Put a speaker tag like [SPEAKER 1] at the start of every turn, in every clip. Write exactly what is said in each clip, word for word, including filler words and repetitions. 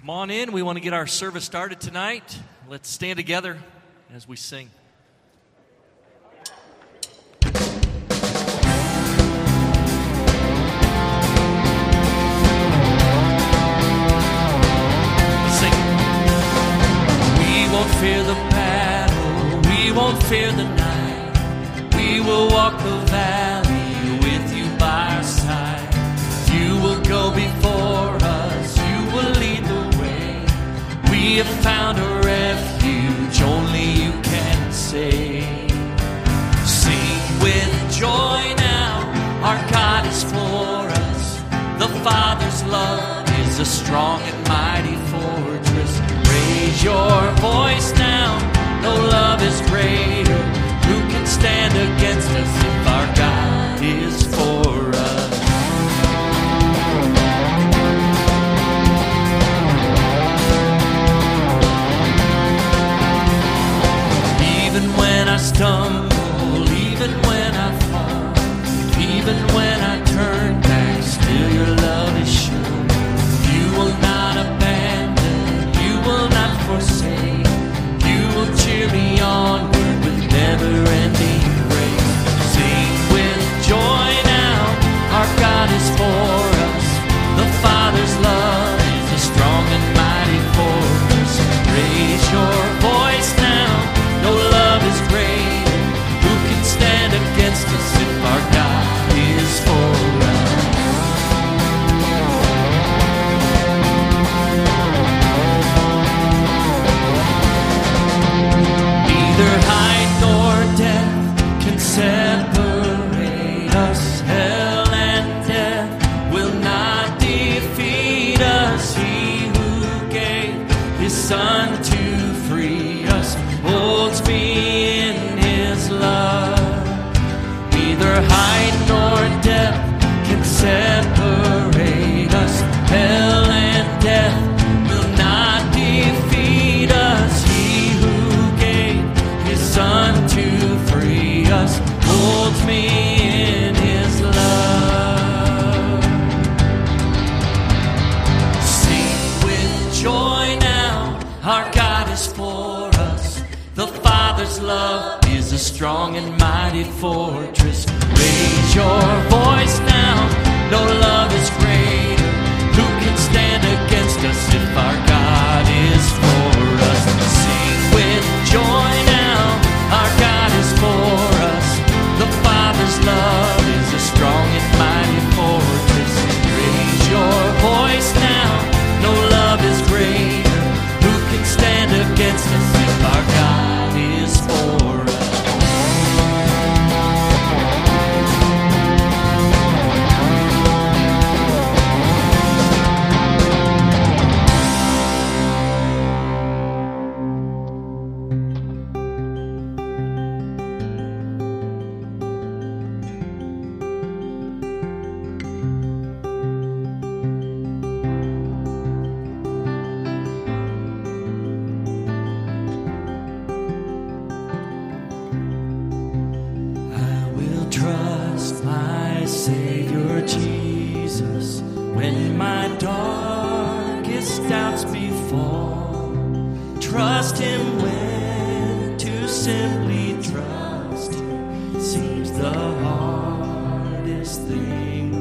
[SPEAKER 1] Come on in. We want to get our service started tonight. Let's stand together as we sing. Sing. We won't fear the battle. We won't fear the night. We will walk the valley with you by our side. You will go before us. You will lead the way. We have found a refuge only you can save. Sing with joy now, our God is for us. The Father's love is a strong and mighty fortress. Raise your voice now, no love is greater. Who can stand against us if our God is for us? Even when I stumble, even when I fall, even when I turn back, still your love is sure. You will not abandon, you will not forsake. You will cheer me onward with never-ending grace. Sing with joy now, our God is for us. The Father's love is a strong and mighty fortress. Raise your voice now. No love is greater. Who can stand against us if our God is for us? Neither height nor depth can separate us. Hell and death will not defeat us. He who gave his Son to free us holds me in his love. Neither height nor depth can separate us. Hell and death will not defeat us. He who gave his Son to free us holds me in his love. Sing with joy now, our God is for us. The Father's love is a strong and mighty fortress. Raise your voice now, no love is greater. Who can stand against us if our God is for us? Sing with joy now, our God is for us. The Father's love is a strong and mighty fortress. Raise your voice now, no love is greater. Who can stand against us if our God is for us? Trust my Savior Jesus when my darkest doubts befall. Trust Him when to simply trust Him seems the hardest thing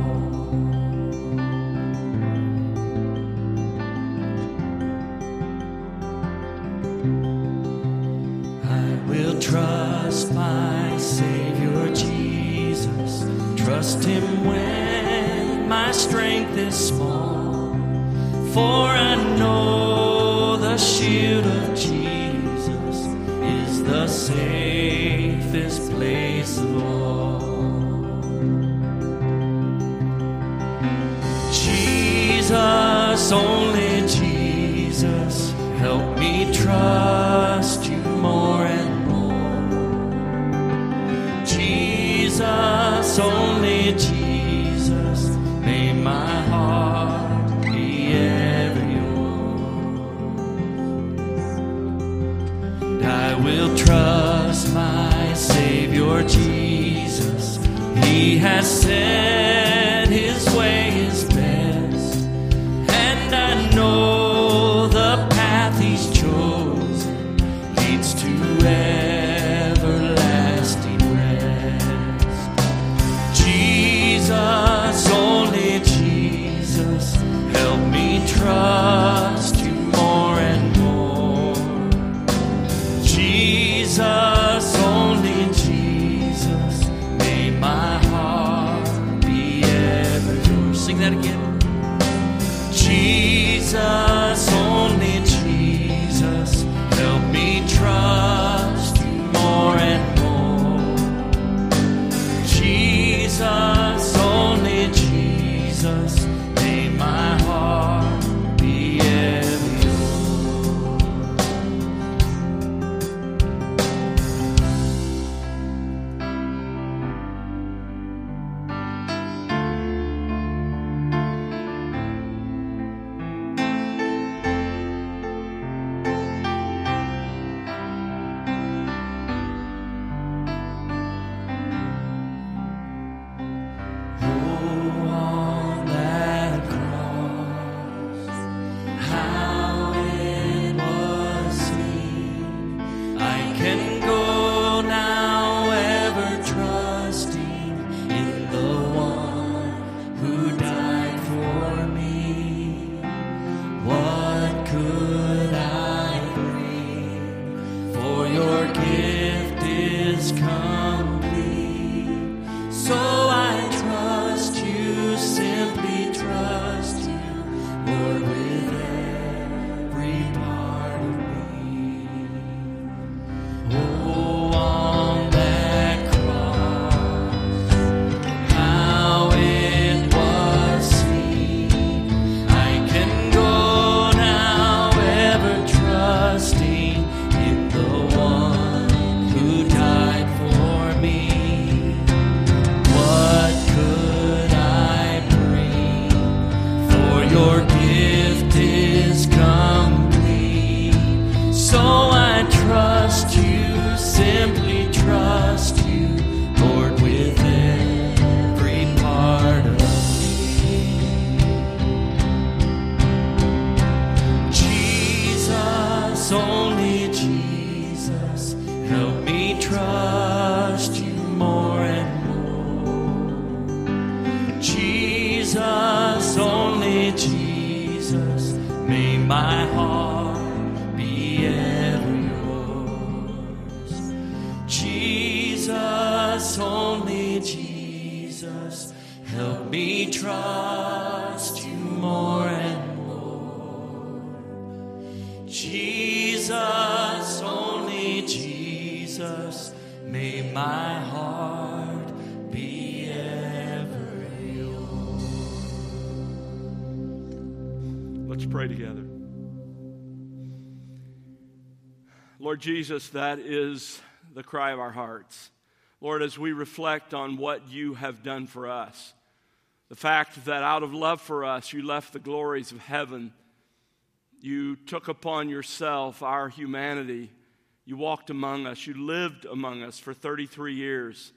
[SPEAKER 1] of all. I will trust my Savior Jesus, trust Him when my strength is small. For I know the shield of Jesus is the safest place of all. Jesus, only Jesus, help me trust you more and more. Jesus, only Jesus, may my heart be ever yours. And I will trust my Savior Jesus. He has said His way is best, and I know me trust you more and more. Jesus, only Jesus, may my heart be ever yours. Sing that again. Jesus, only Jesus, help me trust you more and more. Jesus, only Jesus, may my heart be ever yours.
[SPEAKER 2] Lord Jesus, that is the cry of our hearts. Lord, as we reflect on what you have done for us, the fact that out of love for us, you left the glories of heaven, you took upon yourself our humanity, you walked among us, you lived among us for thirty-three years.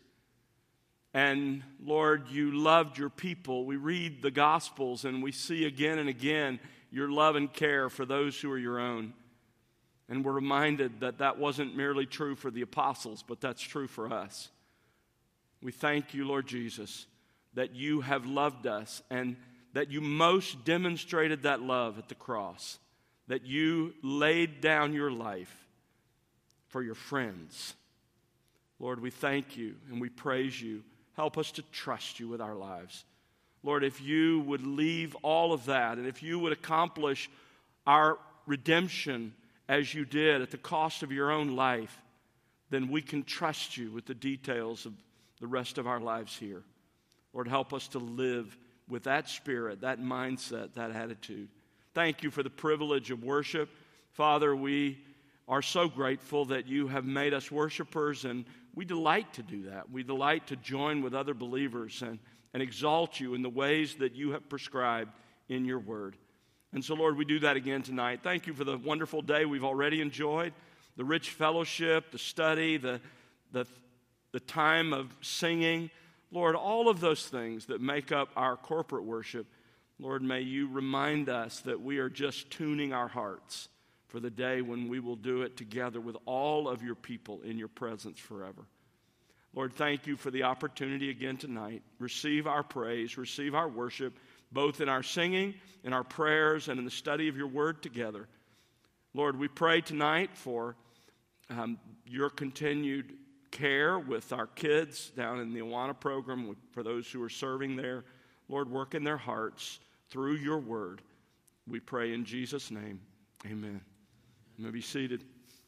[SPEAKER 2] And Lord, you loved your people. We read the Gospels and we see again and again your love and care for those who are your own. And we're reminded that that wasn't merely true for the apostles, but that's true for us. We thank you, Lord Jesus, that you have loved us and that you most demonstrated that love at the cross, that you laid down your life for your friends. Lord, we thank you and we praise you. Help us to trust you with our lives. Lord, if you would leave all of that and if you would accomplish our redemption as you did at the cost of your own life, then we can trust you with the details of the rest of our lives here. Lord, help us to live with that spirit, that mindset, that attitude. Thank you for the privilege of worship. Father, we are so grateful that you have made us worshipers, and we delight to do that. We delight to join with other believers and, and exalt you in the ways that you have prescribed in your word. And so, Lord, we do that again tonight. Thank you for the wonderful day we've already enjoyed, the rich fellowship, the study, the, the, the time of singing. Lord, all of those things that make up our corporate worship, Lord, may you remind us that we are just tuning our hearts for the day when we will do it together with all of your people in your presence forever. Lord, thank you for the opportunity again tonight. Receive our praise, receive our worship. both in our singing, in our prayers, and in the study of your word together. Lord, we pray tonight for um, your continued care with our kids down in the Awana program, for those who are serving there. Lord, work in their hearts through your word. We pray in Jesus' name. Amen. You may be seated.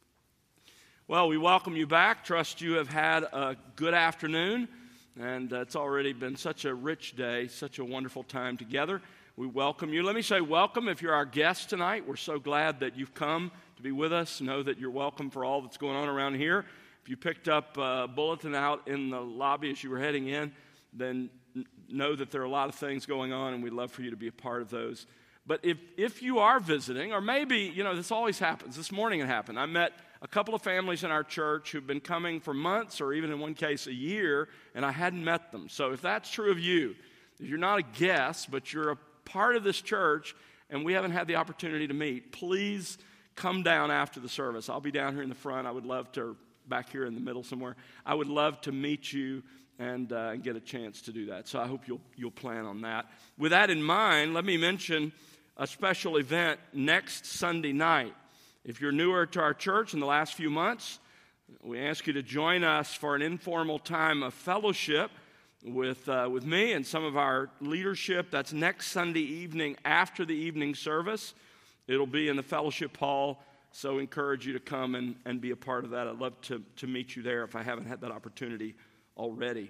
[SPEAKER 2] Well, we welcome you back. Trust you have had a good afternoon, and uh, it's already been such a rich day, such a wonderful time together. We welcome you. Let me say welcome if you're our guest tonight. We're so glad that you've come to be with us. Know that you're welcome for all that's going on around here. If you picked up a bulletin out in the lobby as you were heading in, then know that there are a lot of things going on, and we'd love for you to be a part of those. But if, if you are visiting, or maybe, you know, this always happens. This morning it happened. I met a couple of families in our church who've been coming for months, or even in one case a year, and I hadn't met them. So if that's true of you, if you're not a guest, but you're a part of this church, and we haven't had the opportunity to meet, please come down after the service. I'll be down here in the front. I would love to, back here in the middle somewhere. I would love to meet you and uh, get a chance to do that. So I hope you'll you'll plan on that. With that in mind, let me mention a special event next Sunday night. If you're newer to our church in the last few months, we ask you to join us for an informal time of fellowship with uh, with me and some of our leadership. That's next Sunday evening after the evening service. It'll be in the fellowship hall, so encourage you to come and, and be a part of that. I'd love to, to meet you there if I haven't had that opportunity already.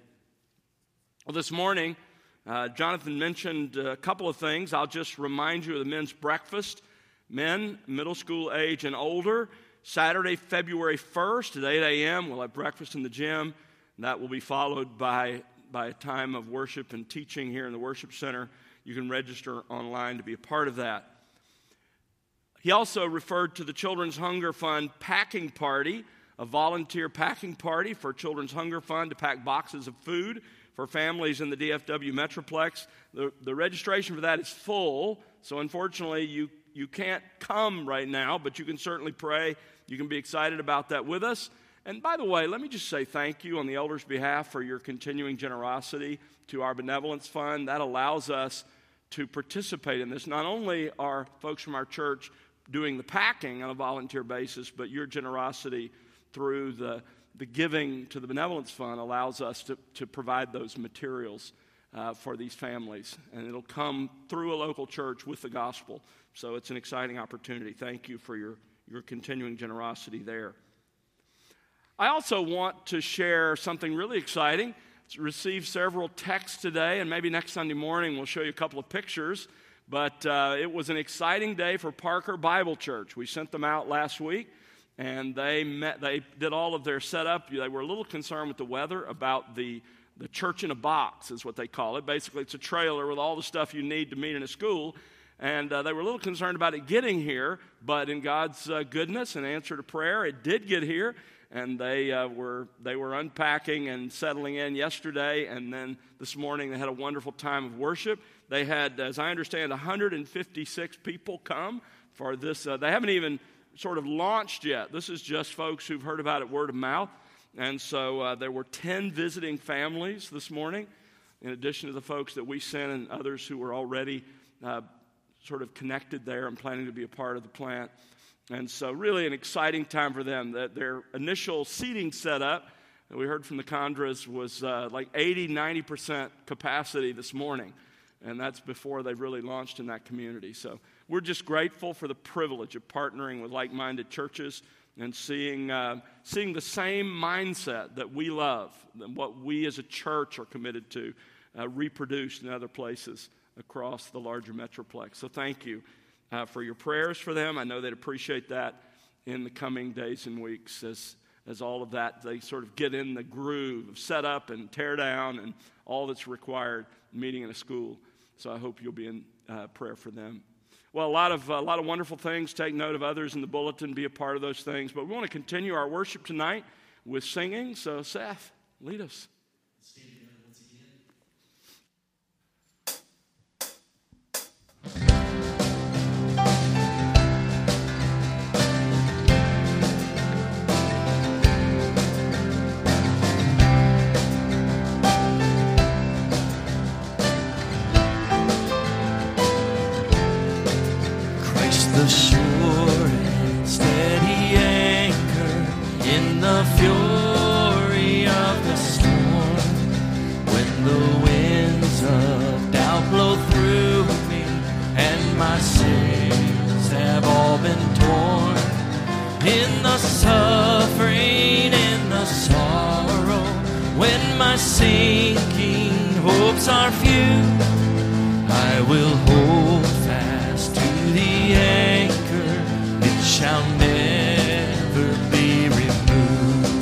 [SPEAKER 2] Well, this morning, uh, Jonathan mentioned a couple of things. I'll just remind you of the men's breakfast. Men, middle school age and older, Saturday, February first at eight a.m. We'll have breakfast in the gym. That will be followed by, by a time of worship and teaching here in the worship center. You can register online to be a part of that. He also referred to the Children's Hunger Fund packing party, a volunteer packing party for Children's Hunger Fund to pack boxes of food for families in the D F W Metroplex. The, the registration for that is full, so unfortunately you, you can't come right now, but you can certainly pray. You can be excited about that with us. And by the way, let me just say thank you on the elders' behalf for your continuing generosity to our benevolence fund. That allows us to participate in this. Not only are folks from our church doing the packing on a volunteer basis, but your generosity through the, the giving to the benevolence fund allows us to, to provide those materials uh, for these families. And it'll come through a local church with the gospel. So it's an exciting opportunity. Thank you for your, your continuing generosity there. I also want to share something really exciting. It's received several texts today, and maybe next Sunday morning we'll show you a couple of pictures. But uh, it was an exciting day for Parker Bible Church. We sent them out last week, and they met. They did all of their setup. They were a little concerned with the weather about the, the church in a box is what they call it. Basically, it's a trailer with all the stuff you need to meet in a school. And uh, they were a little concerned about it getting here, but in God's uh, goodness and answer to prayer, it did get here. And they uh, were they were unpacking and settling in yesterday, and then this morning they had a wonderful time of worship. They had, as I understand, one hundred fifty-six people come for this. Uh, they haven't even sort of launched yet. This is just folks who've heard about it word of mouth. And so uh, there were ten visiting families this morning, in addition to the folks that we sent and others who were already uh, sort of connected there and planning to be a part of the plant. And so really an exciting time for them. That their initial seating setup, that we heard from the Condras, was uh, like eighty, ninety percent capacity this morning. And that's before they've really launched in that community. So we're just grateful for the privilege of partnering with like-minded churches and seeing uh, seeing the same mindset that we love, and what we as a church are committed to, uh, reproduced in other places across the larger Metroplex. So thank you. Uh, for your prayers for them. I know they'd appreciate that in the coming days and weeks as, as all of that, they sort of get in the groove of set up and tear down and all that's required meeting in a school. So I hope you'll be in uh, prayer for them. Well, a lot of a lot of wonderful things. Take note of others in the bulletin. Be a part of those things. But we want to continue our worship tonight with singing. So Seth, lead us.
[SPEAKER 1] the sure and steady anchor in the fury of the storm. When the winds of doubt blow through me and my sails have all been torn, in the suffering, in the sorrow, when my sinking hopes are few, I will hold fast to the anchor, it shall never be removed.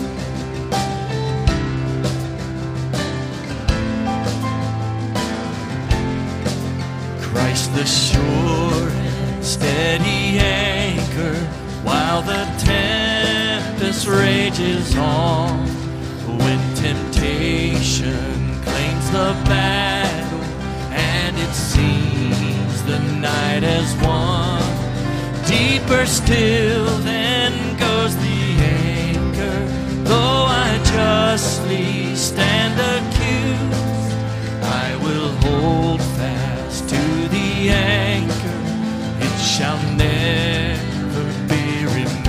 [SPEAKER 1] Christ the sure and steady anchor, while the tempest rages on, when temptation claims the battle and it seems the night has won, deeper still then goes the anchor, though I justly stand accused, I will hold fast to the anchor, it shall never be removed.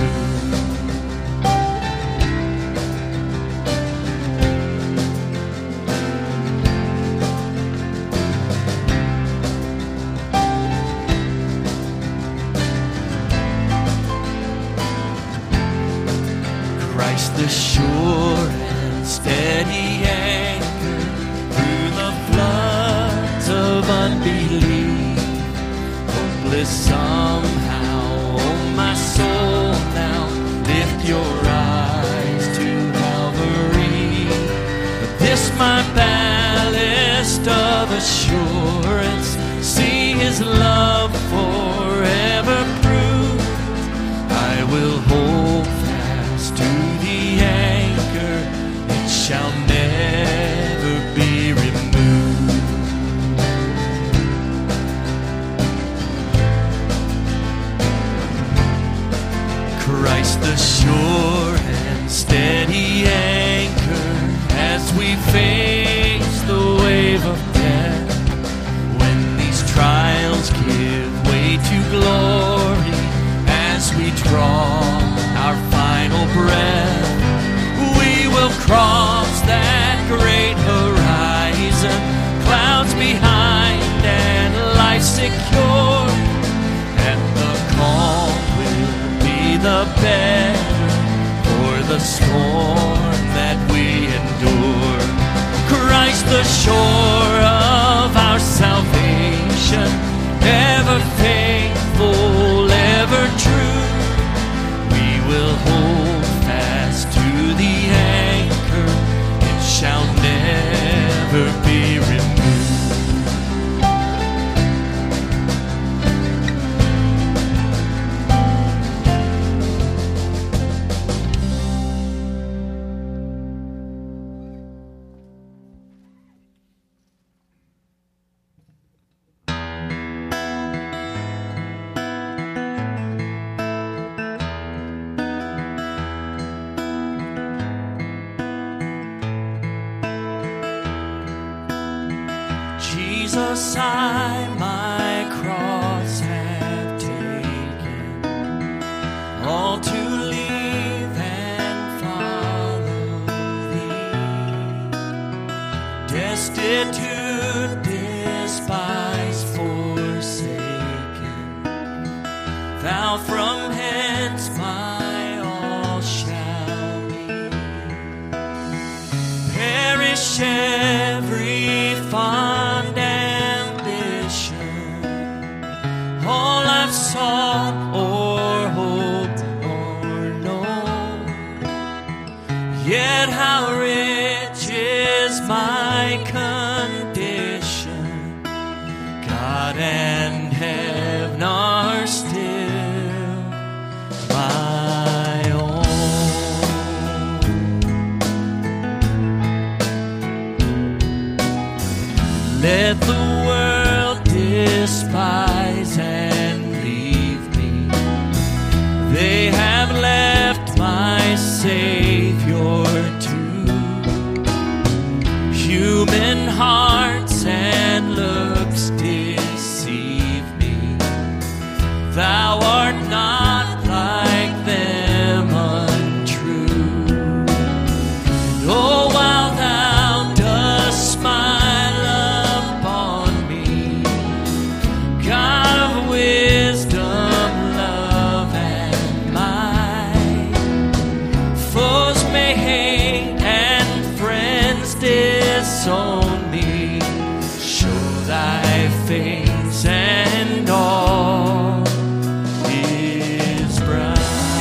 [SPEAKER 1] Christ the sure and steady anchor through the floods of unbelief, hopeless somehow, oh my soul, now lift your eyes to Calvary. But this my ballast of assurance, see his love forever proved, I will hold fast to the anchor, it shall never be removed. Christ the sure and steady anchor, as we face the wave of death, when these trials give way to glory, as we draw our final breath, we will cross that great horizon, clouds behind and life secure, and the calm will be the better for the storm that we endure. Christ the shore of our salvation, ever faithful, ever true, we will hold fast to the anchor, it shall never be removed. Jesus, I my cross have taken, all to leave and follow thee, destitute, despised, forsaken, thou from hence my all shall be. Perish every fond ambition, all I've sought or hoped or known, yet how rich is my condition, God and heaven are still my own. Let the world despise and leave me, they have left my Savior too. Human hearts and looks deceive me, thou thou art not like them untrue. And oh, while thou dost smile upon me, God of wisdom, love, and might, foes may hate and friends disown me. Show thy face and all is bright.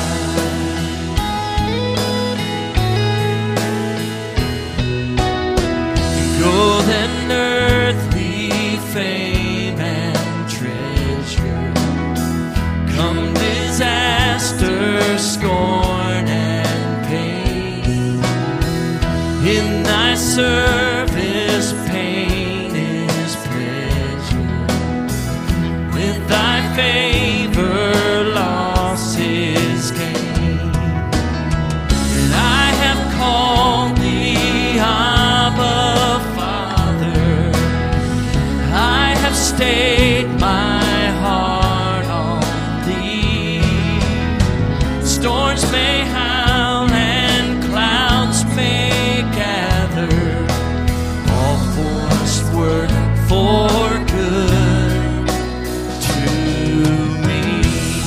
[SPEAKER 1] Gold and earthly fame and treasure, come disaster, scorn, and pain. In thy service, pain is pleasure. With thy favor, loss is gain. And I have called thee Abba, Father. I have stayed my heart on thee. Storms may howl and clouds may gather, all force work for good to me.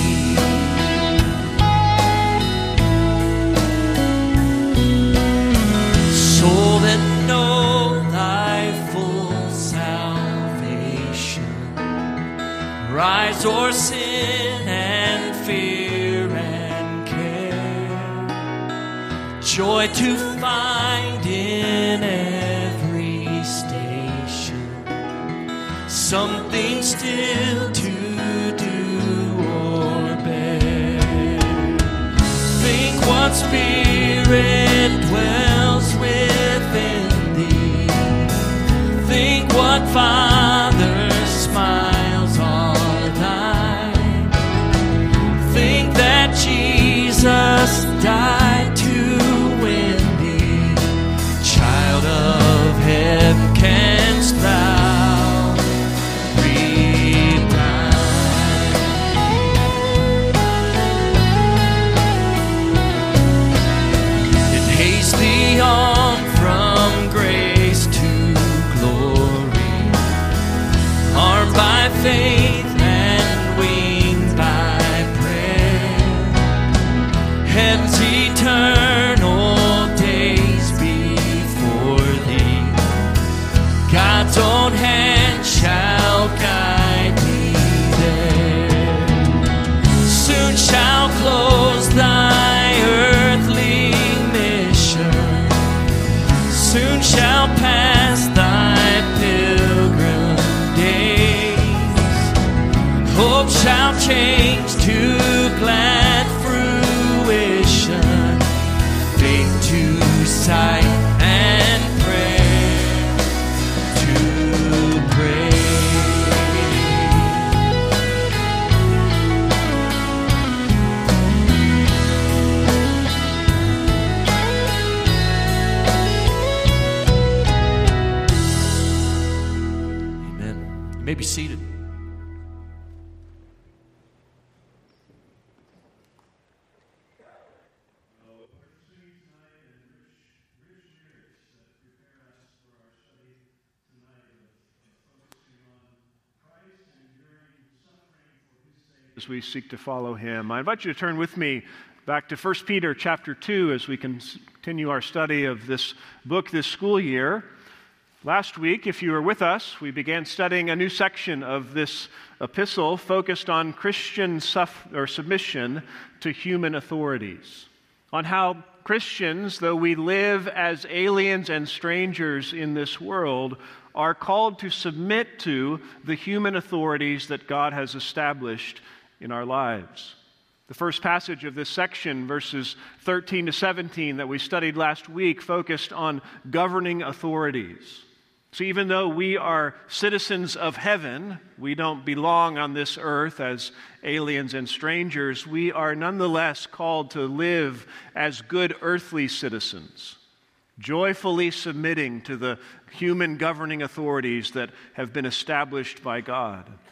[SPEAKER 1] Soul that know thy full salvation, rise o'er sin and fear and care, joy to find in every station, something still to do or bear. Think what spirit dwells within thee. Think what Father's smiles are thine. Think that Jesus died to win thee. Child of heaven, canst thou repine? And haste thee on from grace to glory, armed by faith and winged by prayer. Heaven's eternal days before thee, God's own hand shall guide thee there. Soon shall close thy earthly mission, soon shall pass thy pilgrim days. Hope shall change to glad fruition, faith to sight, and prayer to pray. Amen. You may be seated.
[SPEAKER 3] As we seek to follow him, I invite you to turn with me back to First Peter chapter two as we continue our study of this book this school year. Last week, if you were with us, we began studying a new section of this epistle focused on Christian suff- or submission to human authorities, on how Christians, though we live as aliens and strangers in this world, are called to submit to the human authorities that God has established in our lives. The first passage of this section, verses thirteen to seventeen, that we studied last week, focused on governing authorities. So even though we are citizens of heaven, we don't belong on this earth as aliens and strangers, we are nonetheless called to live as good earthly citizens, joyfully submitting to the human governing authorities that have been established by God,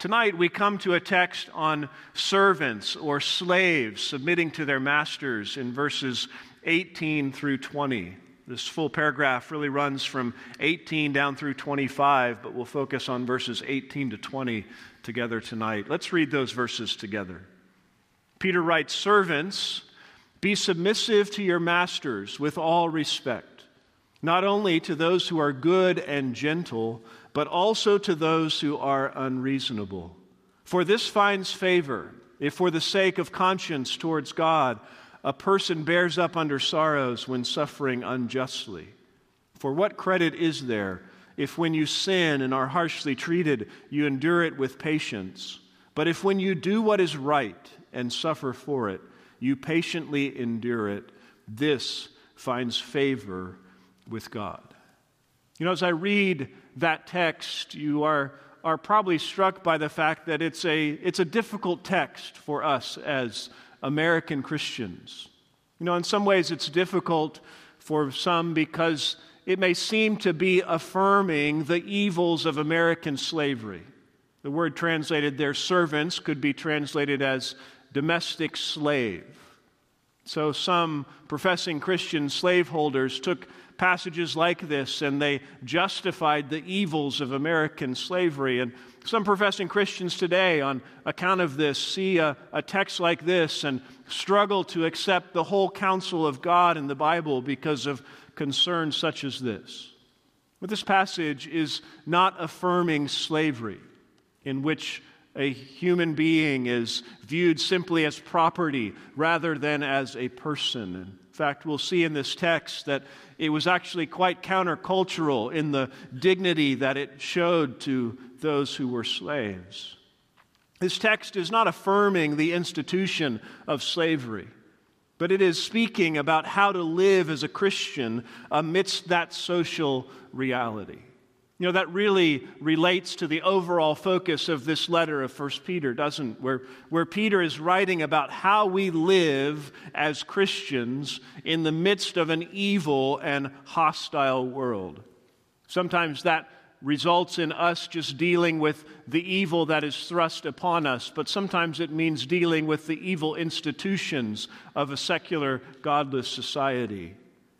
[SPEAKER 3] Tonight we come to a text on servants or slaves submitting to their masters in verses eighteen through twenty. This full paragraph really runs from eighteen down through twenty-five, but we'll focus on verses eighteen to twenty together tonight. Let's read those verses together. Peter writes, "Servants, be submissive to your masters with all respect, not only to those who are good and gentle, but also to those who are unreasonable. For this finds favor, if for the sake of conscience towards God, a person bears up under sorrows when suffering unjustly. For what credit is there if when you sin and are harshly treated, you endure it with patience? But if when you do what is right and suffer for it, you patiently endure it, this finds favor with God." You know, as I read that text, you are, are probably struck by the fact that it's a, it's a difficult text for us as American Christians. You know, in some ways it's difficult for some because it may seem to be affirming the evils of American slavery. The word translated there, servants, could be translated as domestic slave. So some professing Christian slaveholders took passages like this and they justified the evils of American slavery. And some professing Christians today, on account of this, see a, a text like this and struggle to accept the whole counsel of God in the Bible because of concerns such as this. But this passage is not affirming slavery, in which a human being is viewed simply as property rather than as a person. In fact, we'll see in this text that it was actually quite countercultural in the dignity that it showed to those who were slaves. This text is not affirming the institution of slavery, but it is speaking about how to live as a Christian amidst that social reality. You know, that really relates to the overall focus of this letter of First Peter, doesn't it? Where, where Peter is writing about how we live as Christians in the midst of an evil and hostile world. Sometimes that results in us just dealing with the evil that is thrust upon us, but sometimes it means dealing with the evil institutions of a secular, godless society.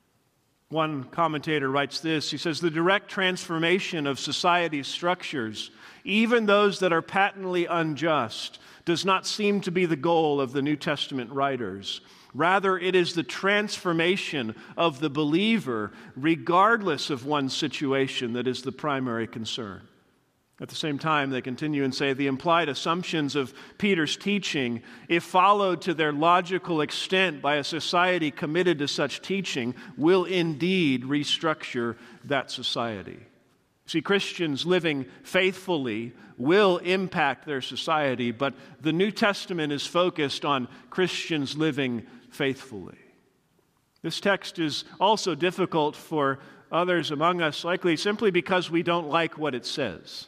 [SPEAKER 3] One commentator writes this, he says, "The direct transformation of society's structures, even those that are patently unjust, does not seem to be the goal of the New Testament writers. Rather, it is the transformation of the believer, regardless of one's situation, that is the primary concern." At the same time, they continue and say, the implied assumptions of Peter's teaching, if followed to their logical extent by a society committed to such teaching, will indeed restructure that society. See, Christians living faithfully will impact their society, but the New Testament is focused on Christians living faithfully. This text is also difficult for others among us, likely simply because we don't like what it says.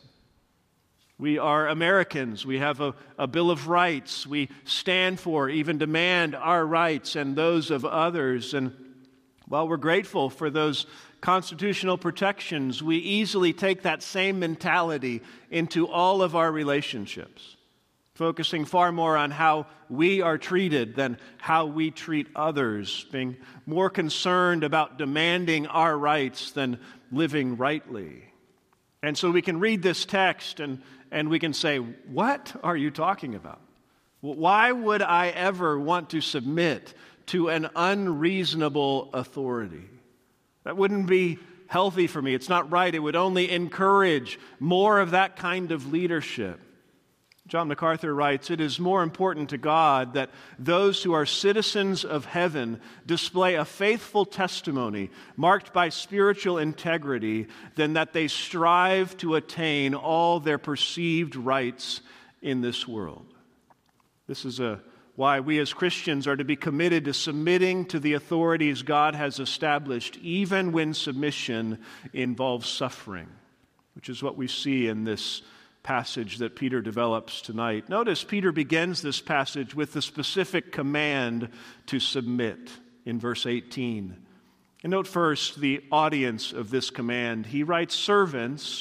[SPEAKER 3] We are Americans. We have a, a Bill of Rights. We stand for, even demand our rights and those of others. And while we're grateful for those constitutional protections, we easily take that same mentality into all of our relationships, focusing far more on how we are treated than how we treat others, being more concerned about demanding our rights than living rightly. And so we can read this text and, and we can say, what are you talking about? Why would I ever want to submit to an unreasonable authority? That wouldn't be healthy for me. It's not right. It would only encourage more of that kind of leadership. John MacArthur writes, "It is more important to God that those who are citizens of heaven display a faithful testimony marked by spiritual integrity than that they strive to attain all their perceived rights in this world." This is a, why we as Christians are to be committed to submitting to the authorities God has established, even when submission involves suffering, which is what we see in this passage that Peter develops tonight. Notice Peter begins this passage with the specific command to submit in verse eighteen. And note first the audience of this command. He writes, "Servants,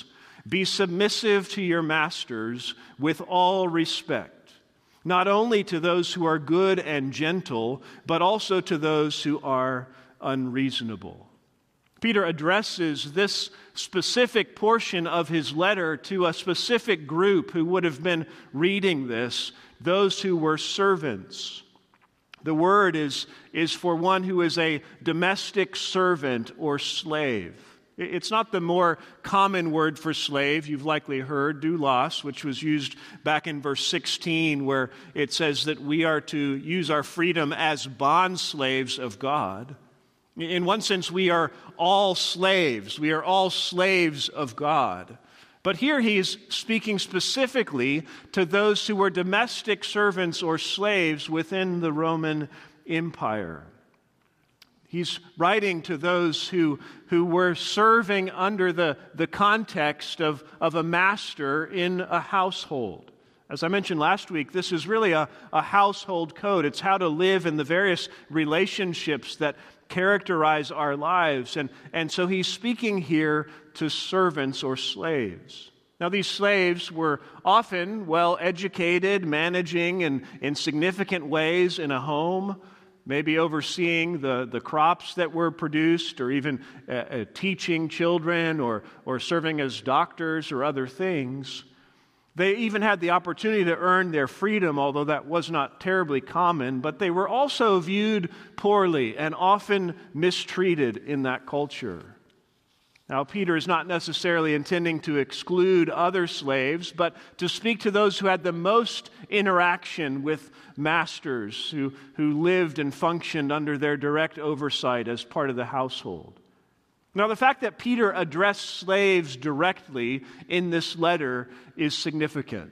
[SPEAKER 3] Be submissive to your masters with all respect, not only to those who are good and gentle, but also to those who are unreasonable. Peter addresses this specific portion of his letter to a specific group who would have been reading this, those who were servants. The word is, is for one who is a domestic servant or slave. It's not the more common word for slave you've likely heard, doulos, which was used back in verse sixteen, where it says that we are to use our freedom as bond slaves of God. In one sense, we are all slaves. We are all slaves of God. But here he's speaking specifically to those who were domestic servants or slaves within the Roman Empire. He's writing to those who, who were serving under the, the context of, of a master in a household. As I mentioned last week, this is really a, a household code. It's how to live in the various relationships that characterize our lives. And, and so he's speaking here to servants or slaves. Now, these slaves were often well-educated, managing in, in significant ways in a home, maybe overseeing the, the crops that were produced, or even uh, uh, teaching children, or, or serving as doctors or other things. They even had the opportunity to earn their freedom, although that was not terribly common, but they were also viewed poorly and often mistreated in that culture. Now, Peter is not necessarily intending to exclude other slaves, but to speak to those who had the most interaction with masters, who, who lived and functioned under their direct oversight as part of the household. Now, the fact that Peter addressed slaves directly in this letter is significant.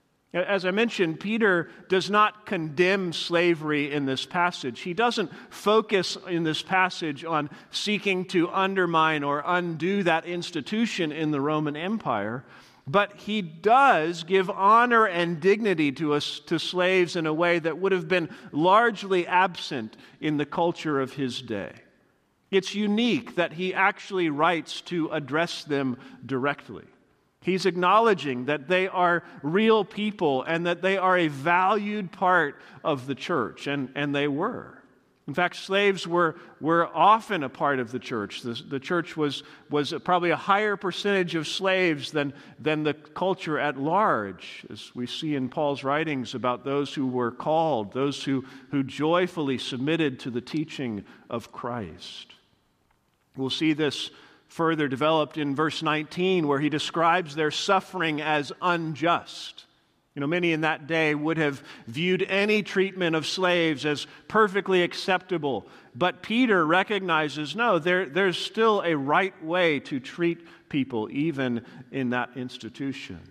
[SPEAKER 3] As I mentioned, Peter does not condemn slavery in this passage. He doesn't focus in this passage on seeking to undermine or undo that institution in the Roman Empire, but he does give honor and dignity to us, to slaves in a way that would have been largely absent in the culture of his day. It's unique that he actually writes to address them directly. He's acknowledging that they are real people and that they are a valued part of the church, and, and they were. In fact, slaves were, were often a part of the church. The, the church was, was probably a higher percentage of slaves than, than the culture at large, as we see in Paul's writings about those who were called, those who, who joyfully submitted to the teaching of Christ. We'll see this further developed in verse nineteen, where he describes their suffering as unjust. You know, many in that day would have viewed any treatment of slaves as perfectly acceptable. But Peter recognizes, no, there, there's still a right way to treat people, even in that institution.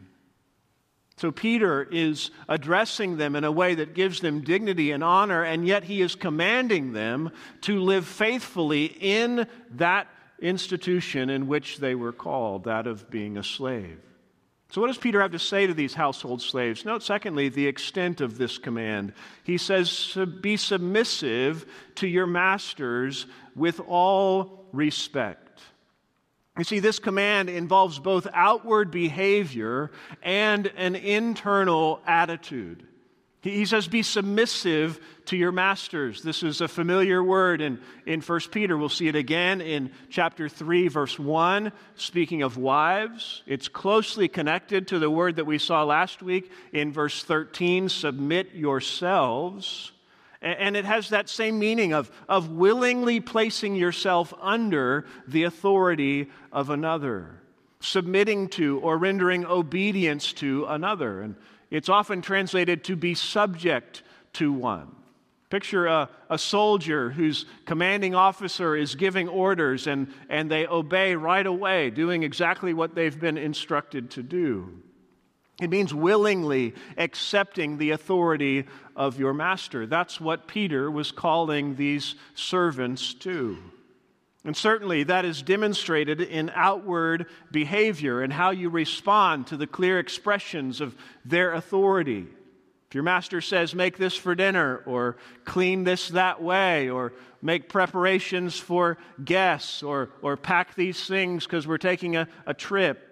[SPEAKER 3] So Peter is addressing them in a way that gives them dignity and honor, and yet he is commanding them to live faithfully in that institution in which they were called, that of being a slave. So what does Peter have to say to these household slaves? Note, secondly, the extent of this command. He says, be submissive to your masters with all respect. You see, this command involves both outward behavior and an internal attitude. He says, be submissive to your masters. This is a familiar word in, in First Peter. We'll see it again in chapter three, verse one, speaking of wives. It's closely connected to the word that we saw last week in verse thirteen, submit yourselves. And it has that same meaning of, of willingly placing yourself under the authority of another, submitting to or rendering obedience to another. And it's often translated to be subject to one. Picture a, a soldier whose commanding officer is giving orders and, and they obey right away, doing exactly what they've been instructed to do. It means willingly accepting the authority of your master. That's what Peter was calling these servants to. And certainly that is demonstrated in outward behavior and how you respond to the clear expressions of their authority. If your master says, make this for dinner, or clean this that way, or make preparations for guests, or, or pack these things because we're taking a, a trip,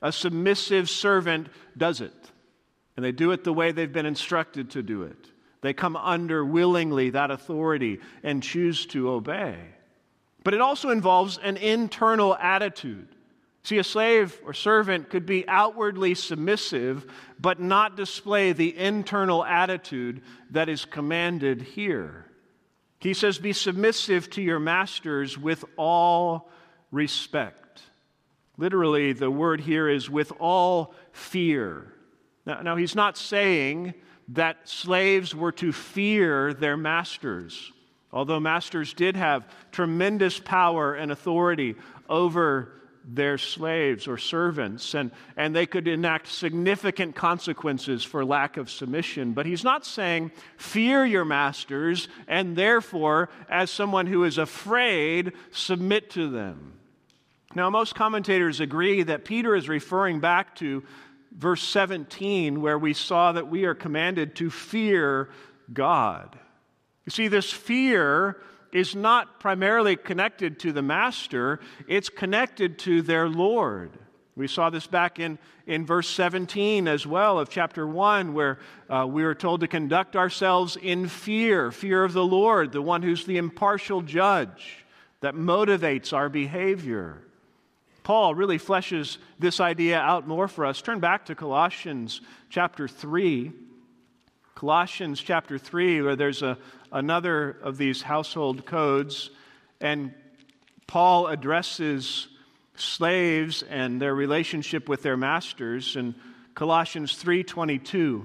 [SPEAKER 3] A submissive servant does it. And they do it the way they've been instructed to do it. They come under willingly that authority and choose to obey. But it also involves an internal attitude. See, a slave or servant could be outwardly submissive, but not display the internal attitude that is commanded here. He says, be submissive to your masters with all respect. Literally, the word here is with all fear. Now, now he's not saying that slaves were to fear their masters, although masters did have tremendous power and authority over their slaves or servants, and, and they could enact significant consequences for lack of submission. But he's not saying, fear your masters, and therefore, as someone who is afraid, submit to them. Now, most commentators agree that Peter is referring back to verse seventeen, where we saw that we are commanded to fear God. You see, this fear is not primarily connected to the master, it's connected to their Lord. We saw this back in, in verse seventeen as well of chapter one, where uh, we were told to conduct ourselves in fear, fear of the Lord, the one who's the impartial judge that motivates our behavior. Paul really fleshes this idea out more for us. Turn back to Colossians chapter three. Colossians chapter three, where there's a, another of these household codes, and Paul addresses slaves and their relationship with their masters in Colossians three twenty-two.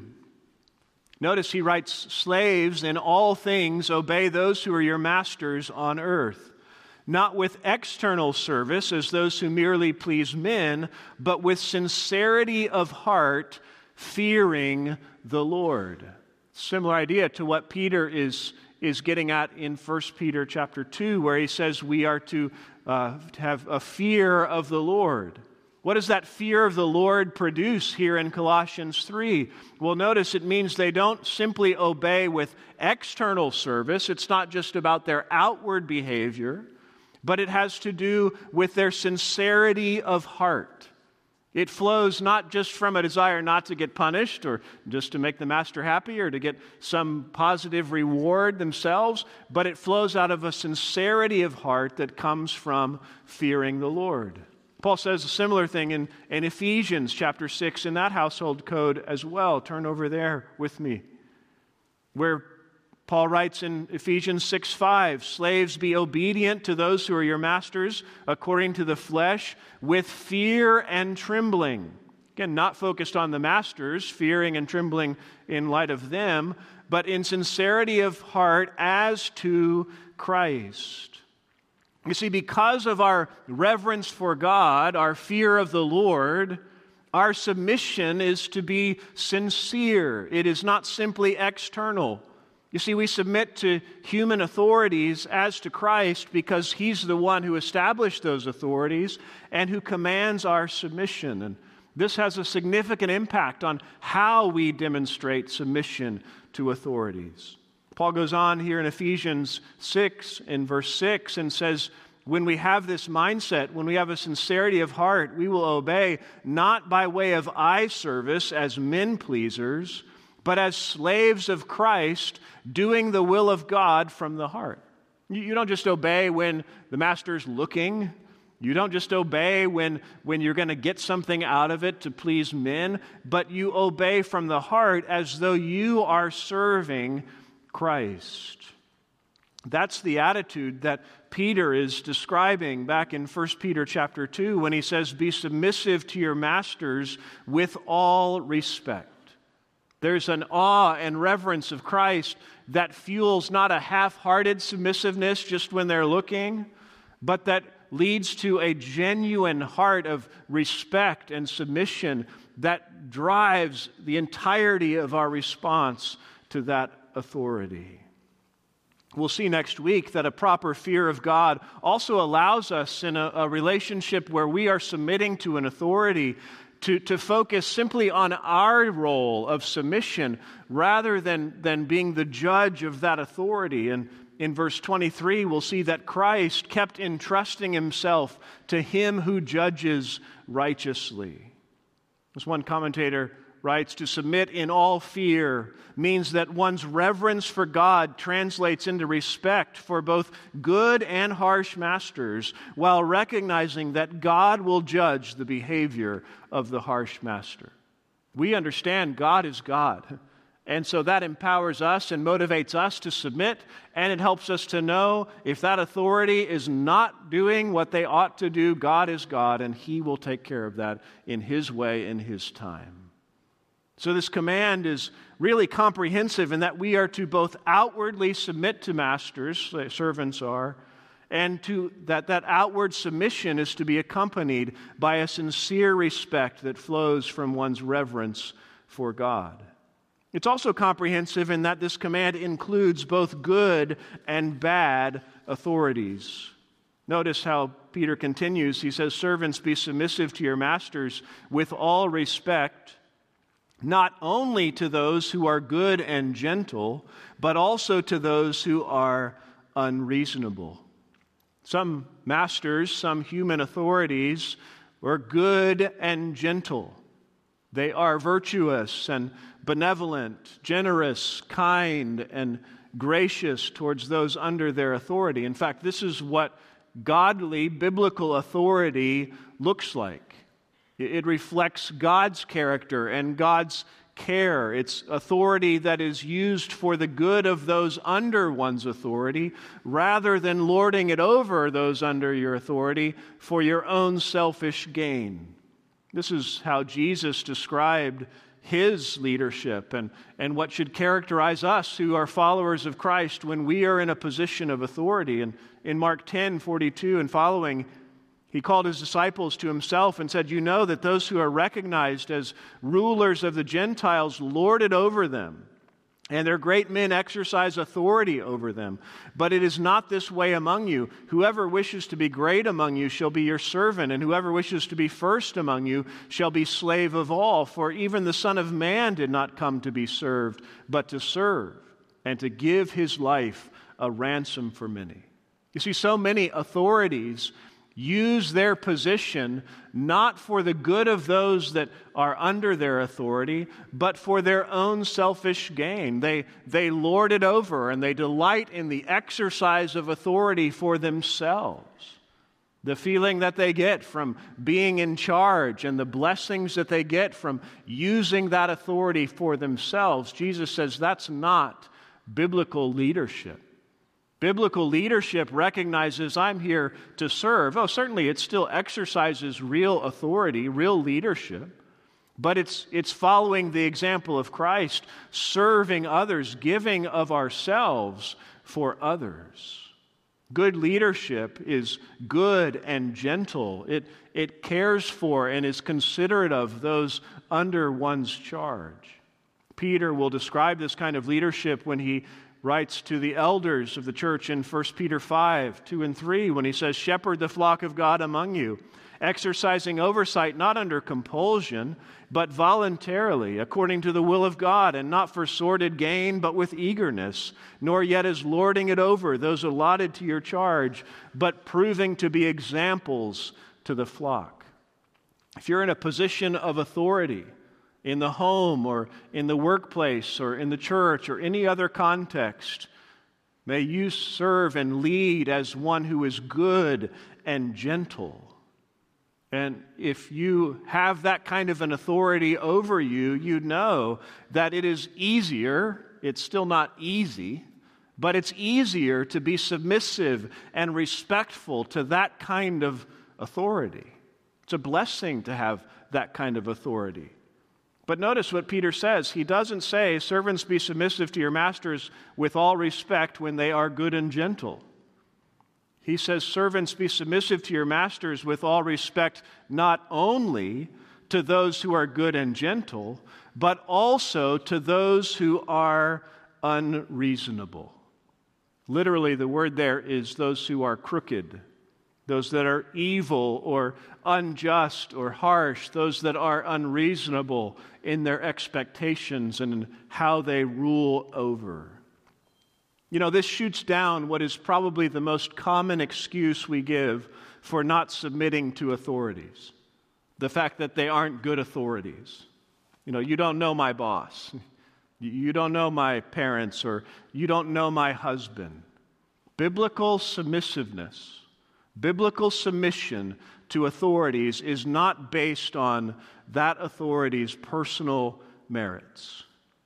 [SPEAKER 3] Notice he writes, slaves, in all things obey those who are your masters on earth, not with external service as those who merely please men, but with sincerity of heart, fearing the Lord. Similar idea to what Peter is, is getting at in First Peter chapter two, where he says we are to uh, have a fear of the Lord. What does that fear of the Lord produce here in Colossians three? Well, notice it means they don't simply obey with external service. It's not just about their outward behavior, but it has to do with their sincerity of heart. It flows not just from a desire not to get punished or just to make the master happy or to get some positive reward themselves, but it flows out of a sincerity of heart that comes from fearing the Lord. Paul says a similar thing in, in Ephesians chapter six in that household code as well. Turn over there with me, where Paul writes in Ephesians six five, slaves, be obedient to those who are your masters according to the flesh with fear and trembling. Again, not focused on the masters, fearing and trembling in light of them, but in sincerity of heart as to Christ. You see, because of our reverence for God, our fear of the Lord, our submission is to be sincere. It is not simply external. You see, we submit to human authorities as to Christ because He's the one who established those authorities and who commands our submission. And this has a significant impact on how we demonstrate submission to authorities. Paul goes on here in Ephesians six, in verse six, and says, when we have this mindset, when we have a sincerity of heart, we will obey not by way of eye service as men pleasers, but as slaves of Christ, doing the will of God from the heart. You don't just obey when the master's looking. You don't just obey when, when you're going to get something out of it to please men, but you obey from the heart as though you are serving Christ. That's the attitude that Peter is describing back in First Peter chapter two when he says, be submissive to your masters with all respect. There's an awe and reverence of Christ that fuels not a half-hearted submissiveness just when they're looking, but that leads to a genuine heart of respect and submission that drives the entirety of our response to that authority. We'll see next week that a proper fear of God also allows us in a, a relationship where we are submitting to an authority To, to focus simply on our role of submission rather than, than being the judge of that authority. And in verse twenty-three, we'll see that Christ kept entrusting Himself to Him who judges righteously. As one commentator writes, to submit in all fear means that one's reverence for God translates into respect for both good and harsh masters, while recognizing that God will judge the behavior of the harsh master. We understand God is God, and so that empowers us and motivates us to submit, and it helps us to know if that authority is not doing what they ought to do, God is God, and He will take care of that in His way, in His time. So this command is really comprehensive in that we are to both outwardly submit to masters, servants are, and to that that outward submission is to be accompanied by a sincere respect that flows from one's reverence for God. It's also comprehensive in that this command includes both good and bad authorities. Notice how Peter continues. He says, "Servants, be submissive to your masters with all respect, not only to those who are good and gentle, but also to those who are unreasonable." Some masters, some human authorities, are good and gentle. They are virtuous and benevolent, generous, kind, and gracious towards those under their authority. In fact, this is what godly, biblical authority looks like. It reflects God's character and God's care. It's authority that is used for the good of those under one's authority, rather than lording it over those under your authority for your own selfish gain. This is how Jesus described His leadership and, and what should characterize us who are followers of Christ when we are in a position of authority. And in Mark ten forty-two and following, He called His disciples to Himself and said, "You know that those who are recognized as rulers of the Gentiles lord it over them, and their great men exercise authority over them. But it is not this way among you. Whoever wishes to be great among you shall be your servant, and whoever wishes to be first among you shall be slave of all. For even the Son of Man did not come to be served, but to serve, and to give His life a ransom for many." You see, so many authorities use their position not for the good of those that are under their authority, but for their own selfish gain. They, they lord it over, and they delight in the exercise of authority for themselves. The feeling that they get from being in charge and the blessings that they get from using that authority for themselves. Jesus says that's not biblical leadership. Biblical leadership recognizes I'm here to serve. Oh, certainly it still exercises real authority, real leadership, but it's, it's following the example of Christ, serving others, giving of ourselves for others. Good leadership is good and gentle. It, it cares for and is considerate of those under one's charge. Peter will describe this kind of leadership when he writes to the elders of the church in First Peter five, two and three, when he says, "Shepherd the flock of God among you, exercising oversight not under compulsion, but voluntarily, according to the will of God, and not for sordid gain, but with eagerness, nor yet as lording it over those allotted to your charge, but proving to be examples to the flock." If you're in a position of authority, in the home or in the workplace or in the church or any other context, may you serve and lead as one who is good and gentle. And if you have that kind of an authority over you, you know that it is easier, it's still not easy, but it's easier to be submissive and respectful to that kind of authority. It's a blessing to have that kind of authority. But notice what Peter says. He doesn't say, "Servants, be submissive to your masters with all respect when they are good and gentle." He says, "Servants, be submissive to your masters with all respect, not only to those who are good and gentle, but also to those who are unreasonable." Literally, the word there is those who are crooked, those that are evil or unjust or harsh, those that are unreasonable in their expectations and in how they rule over. You know, this shoots down what is probably the most common excuse we give for not submitting to authorities. the fact that they aren't good authorities. You know, you don't know my boss. You don't know my parents, or you don't know my husband. Biblical submissiveness, biblical submission to authorities is not based on that authority's personal merits.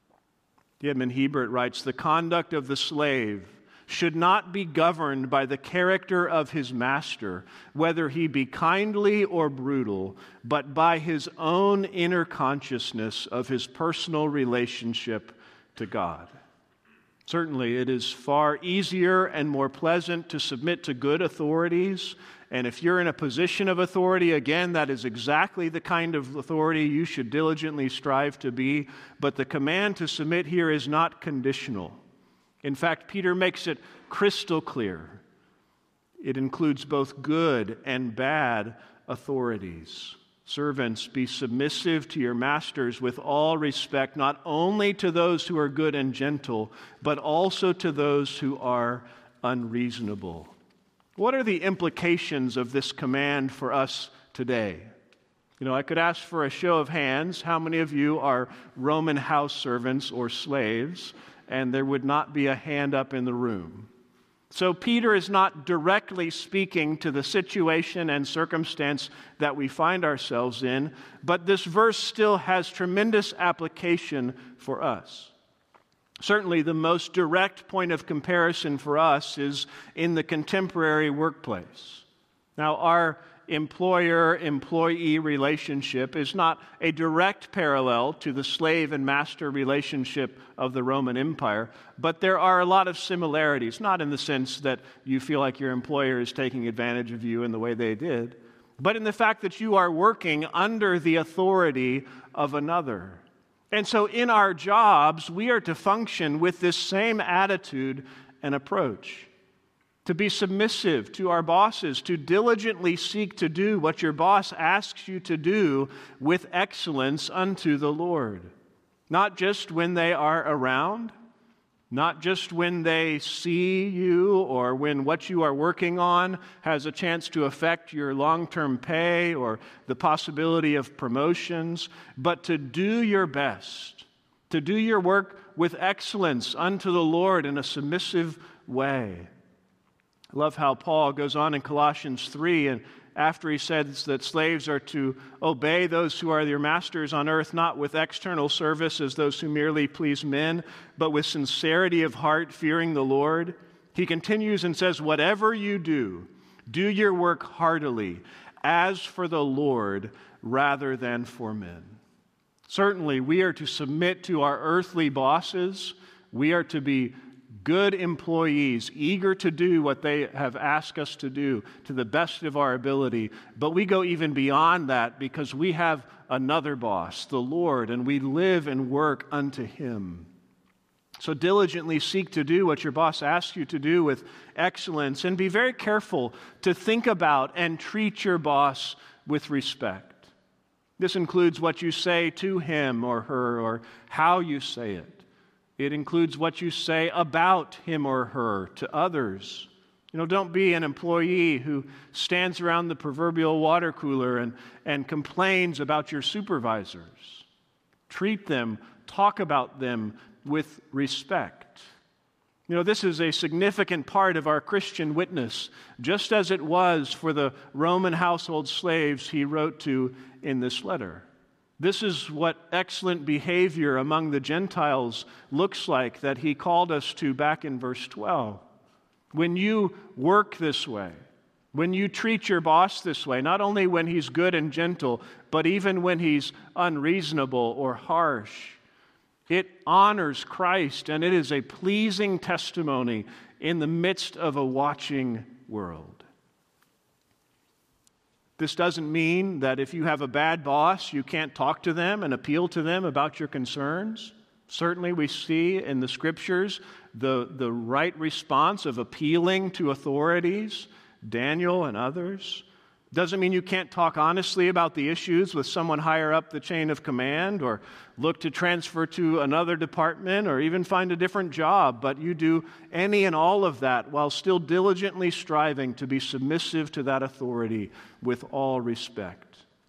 [SPEAKER 3] Edmund Hebert writes, "The conduct of the slave should not be governed by the character of his master, whether he be kindly or brutal, but by his own inner consciousness of his personal relationship to God." Certainly, it is far easier and more pleasant to submit to good authorities. And if you're in a position of authority, again, that is exactly the kind of authority you should diligently strive to be. But the command to submit here is not conditional. In fact, Peter makes it crystal clear. It includes both good and bad authorities. Servants, be submissive to your masters with all respect, not only to those who are good and gentle, but also to those who are unreasonable. What are the implications of this command for us today? You know, I could ask for a show of hands. How many of you are Roman house servants or slaves? And there would not be a hand up in the room. So Peter is not directly speaking to the situation and circumstance that we find ourselves in, but this verse still has tremendous application for us. Certainly, the most direct point of comparison for us is in the contemporary workplace. Now, our employer-employee relationship is not a direct parallel to the slave and master relationship of the Roman Empire, but there are a lot of similarities, not in the sense that you feel like your employer is taking advantage of you in the way they did, but in the fact that you are working under the authority of another. And so in our jobs, we are to function with this same attitude and approach. To be submissive to our bosses, to diligently seek to do what your boss asks you to do with excellence unto the Lord. Not just when they are around, not just when they see you or when what you are working on has a chance to affect your long-term pay or the possibility of promotions, but to do your best, to do your work with excellence unto the Lord in a submissive way. I love how Paul goes on in Colossians three, and after he says that slaves are to obey those who are their masters on earth, not with external service as those who merely please men, but with sincerity of heart, fearing the Lord, he continues and says, "Whatever you do, do your work heartily, as for the Lord rather than for men." Certainly, we are to submit to our earthly bosses. We are to be good employees, eager to do what they have asked us to do to the best of our ability. But we go even beyond that because we have another boss, the Lord, and we live and work unto Him. So diligently seek to do what your boss asks you to do with excellence, and be very careful to think about and treat your boss with respect. This includes what you say to him or her or how you say it. It includes what you say about him or her to others. You know, don't be an employee who stands around the proverbial water cooler and, and complains about your supervisors. Treat them, talk about them with respect. You know, this is a significant part of our Christian witness, just as it was for the Roman household slaves he wrote to in this letter. This is what excellent behavior among the Gentiles looks like that he called us to back in verse twelve. When you work this way, when you treat your boss this way, not only when he's good and gentle, but even when he's unreasonable or harsh, it honors Christ, and it is a pleasing testimony in the midst of a watching world. This doesn't mean that if you have a bad boss, you can't talk to them and appeal to them about your concerns. Certainly we see in the Scriptures the, the right response of appealing to authorities, Daniel and others. Doesn't mean you can't talk honestly about the issues with someone higher up the chain of command or look to transfer to another department or even find a different job, but you do any and all of that while still diligently striving to be submissive to that authority with all respect.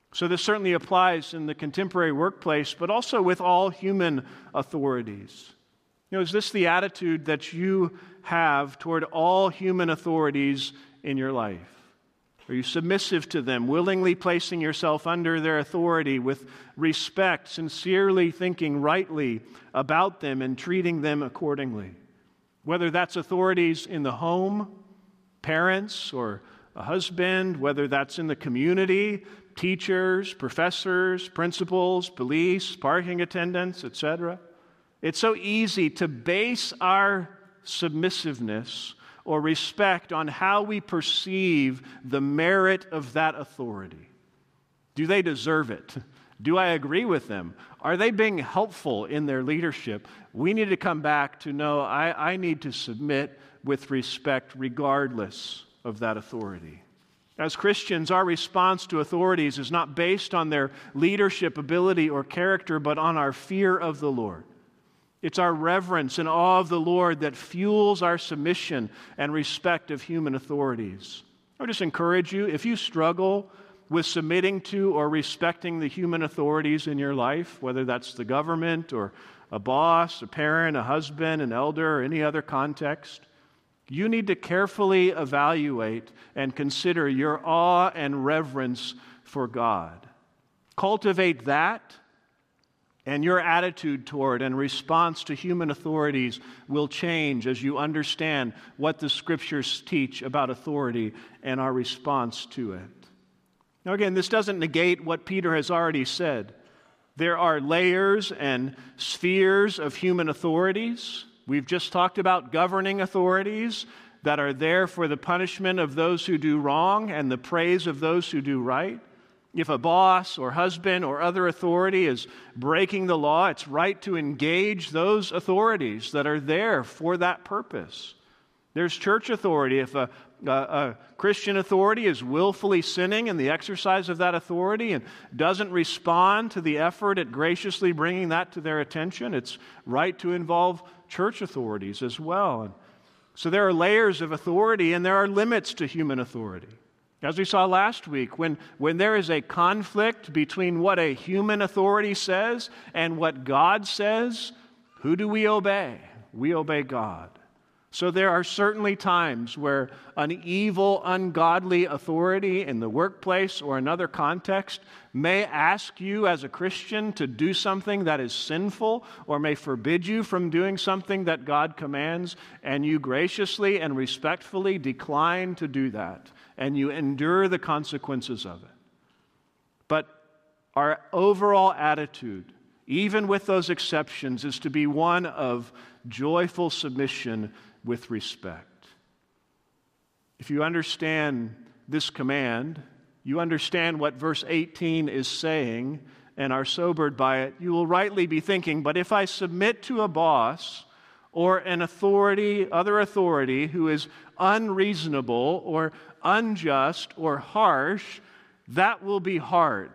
[SPEAKER 3] So this certainly applies in the contemporary workplace, but also with all human authorities. You know, is this the attitude that you have toward all human authorities in your life? Are you submissive to them, willingly placing yourself under their authority with respect, sincerely thinking rightly about them and treating them accordingly? Whether that's authorities in the home, parents or a husband, whether that's in the community, teachers, professors, principals, police, parking attendants, et cetera. It's so easy to base our submissiveness or respect on how we perceive the merit of that authority. Do they deserve it? Do I agree with them? Are they being helpful in their leadership? We need to come back to know I, I need to submit with respect regardless of that authority. As Christians, our response to authorities is not based on their leadership ability or character, but on our fear of the Lord. It's our reverence and awe of the Lord that fuels our submission and respect of human authorities. I would just encourage you, if you struggle with submitting to or respecting the human authorities in your life, whether that's the government or a boss, a parent, a husband, an elder, or any other context, you need to carefully evaluate and consider your awe and reverence for God. Cultivate that, and your attitude toward and response to human authorities will change as you understand what the Scriptures teach about authority and our response to it. Now again, this doesn't negate what Peter has already said. There are layers and spheres of human authorities. We've just talked about governing authorities that are there for the punishment of those who do wrong and the praise of those who do right. If a boss or husband or other authority is breaking the law, it's right to engage those authorities that are there for that purpose. There's church authority. If a, a, a Christian authority is willfully sinning in the exercise of that authority and doesn't respond to the effort at graciously bringing that to their attention, it's right to involve church authorities as well. And so there are layers of authority and there are limits to human authority. As we saw last week, when, when there is a conflict between what a human authority says and what God says, who do we obey? We obey God. So there are certainly times where an evil, ungodly authority in the workplace or another context may ask you as a Christian to do something that is sinful or may forbid you from doing something that God commands, and you graciously and respectfully decline to do that, and you endure the consequences of it. But our overall attitude, even with those exceptions, is to be one of joyful submission with respect. If you understand this command, you understand what verse eighteen is saying and are sobered by it, you will rightly be thinking, but if I submit to a boss or an authority, other authority who is unreasonable or unjust or harsh, that will be hard.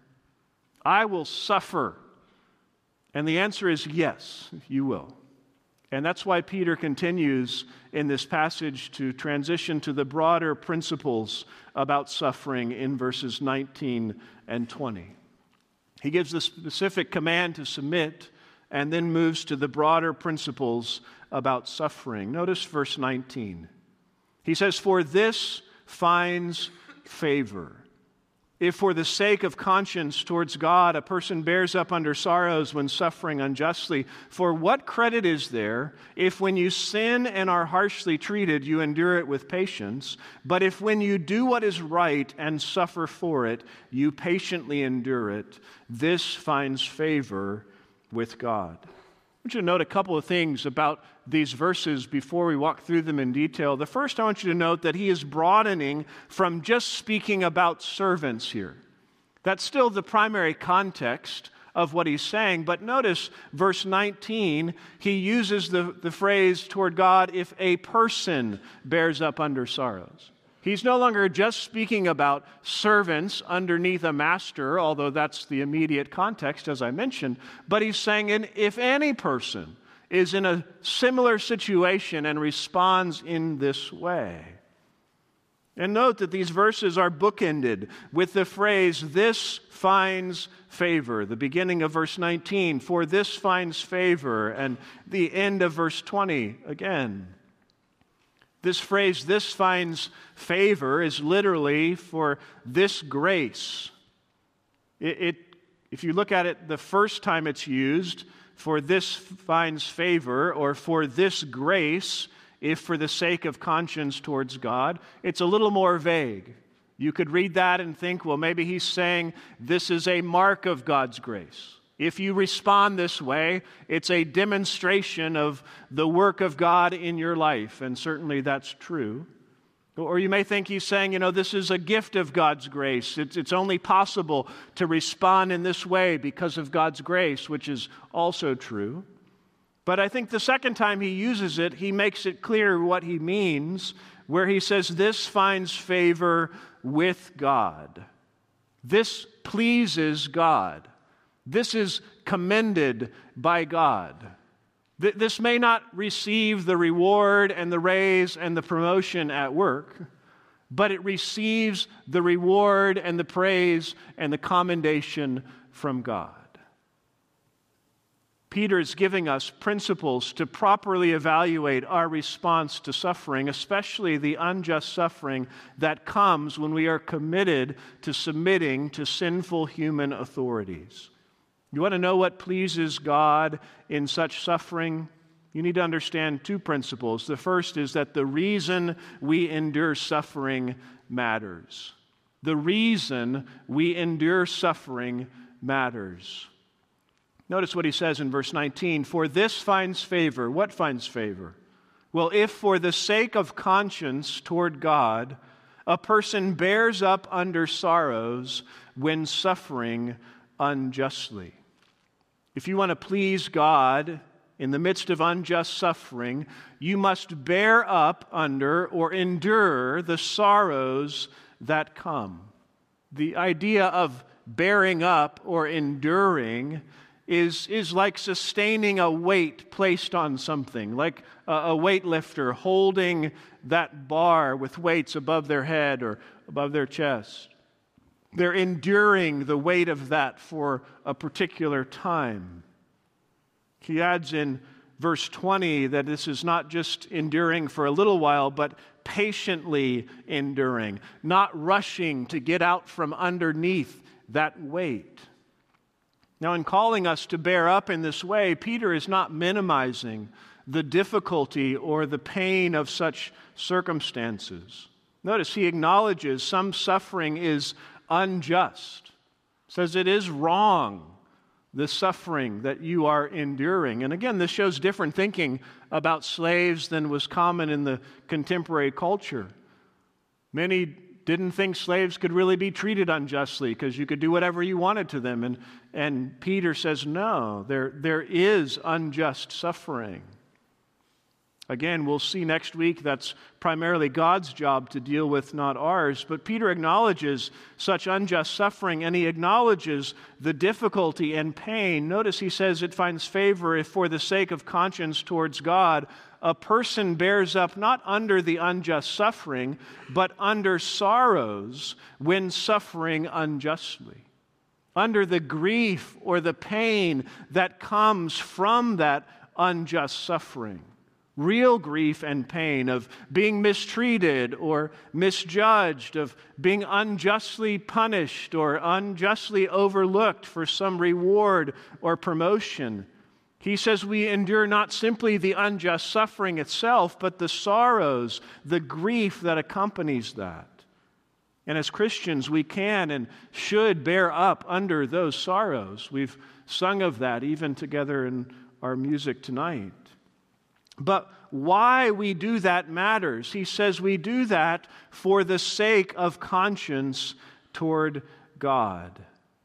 [SPEAKER 3] I will suffer. And the answer is yes, you will. And that's why Peter continues in this passage to transition to the broader principles about suffering in verses nineteen and twenty. He gives the specific command to submit and then moves to the broader principles about suffering. Notice verse nineteen. He says, "For this finds favor. If for the sake of conscience towards God a person bears up under sorrows when suffering unjustly, for what credit is there if when you sin and are harshly treated you endure it with patience, but if when you do what is right and suffer for it, you patiently endure it, this finds favor with God." I want you to note a couple of things about these verses before we walk through them in detail. The first, I want you to note that he is broadening from just speaking about servants here. That's still the primary context of what he's saying, but notice verse nineteen, he uses the, the phrase toward God, if a person bears up under sorrows. He's no longer just speaking about servants underneath a master, although that's the immediate context, as I mentioned, but he's saying if any person is in a similar situation and responds in this way. And note that these verses are bookended with the phrase, "This finds favor." The beginning of verse nineteen, "For this finds favor," and the end of verse twenty again. This phrase, "this finds favor," is literally for this grace. It, it, if you look at it the first time it's used, "for this finds favor," or "for this grace," if for the sake of conscience towards God, it's a little more vague. You could read that and think, well, maybe he's saying this is a mark of God's grace. If you respond this way, it's a demonstration of the work of God in your life, and certainly that's true. Or you may think he's saying, you know, this is a gift of God's grace. It's, it's only possible to respond in this way because of God's grace, which is also true. But I think the second time he uses it, he makes it clear what he means, where he says, "This finds favor with God." This pleases God. This is commended by God. Th- this may not receive the reward and the raise and the promotion at work, but it receives the reward and the praise and the commendation from God. Peter is giving us principles to properly evaluate our response to suffering, especially the unjust suffering that comes when we are committed to submitting to sinful human authorities. You want to know what pleases God in such suffering? You need to understand two principles. The first is that the reason we endure suffering matters. The reason we endure suffering matters. Notice what he says in verse nineteen, "For this finds favor." What finds favor? Well, if for the sake of conscience toward God, a person bears up under sorrows when suffering unjustly. If you want to please God in the midst of unjust suffering, you must bear up under or endure the sorrows that come. The idea of bearing up or enduring is, is like sustaining a weight placed on something, like a, a weightlifter holding that bar with weights above their head or above their chest. They're enduring the weight of that for a particular time. He adds in verse twenty that this is not just enduring for a little while, but patiently enduring, not rushing to get out from underneath that weight. Now, in calling us to bear up in this way, Peter is not minimizing the difficulty or the pain of such circumstances. Notice he acknowledges some suffering is unjust, says it is wrong, the suffering that you are enduring. And again, this shows different thinking about slaves than was common in the contemporary culture. Many didn't think slaves could really be treated unjustly because you could do whatever you wanted to them. And, and Peter says, no, there, there is unjust suffering. Again, we'll see next week that's primarily God's job to deal with, not ours. But Peter acknowledges such unjust suffering, and he acknowledges the difficulty and pain. Notice he says it finds favor if for the sake of conscience towards God, a person bears up not under the unjust suffering, but under sorrows when suffering unjustly. Under the grief or the pain that comes from that unjust suffering. Real grief and pain of being mistreated or misjudged, of being unjustly punished or unjustly overlooked for some reward or promotion. He says we endure not simply the unjust suffering itself, but the sorrows, the grief that accompanies that. And as Christians, we can and should bear up under those sorrows. We've sung of that even together in our music tonight. But why we do that matters. He says we do that for the sake of conscience toward God.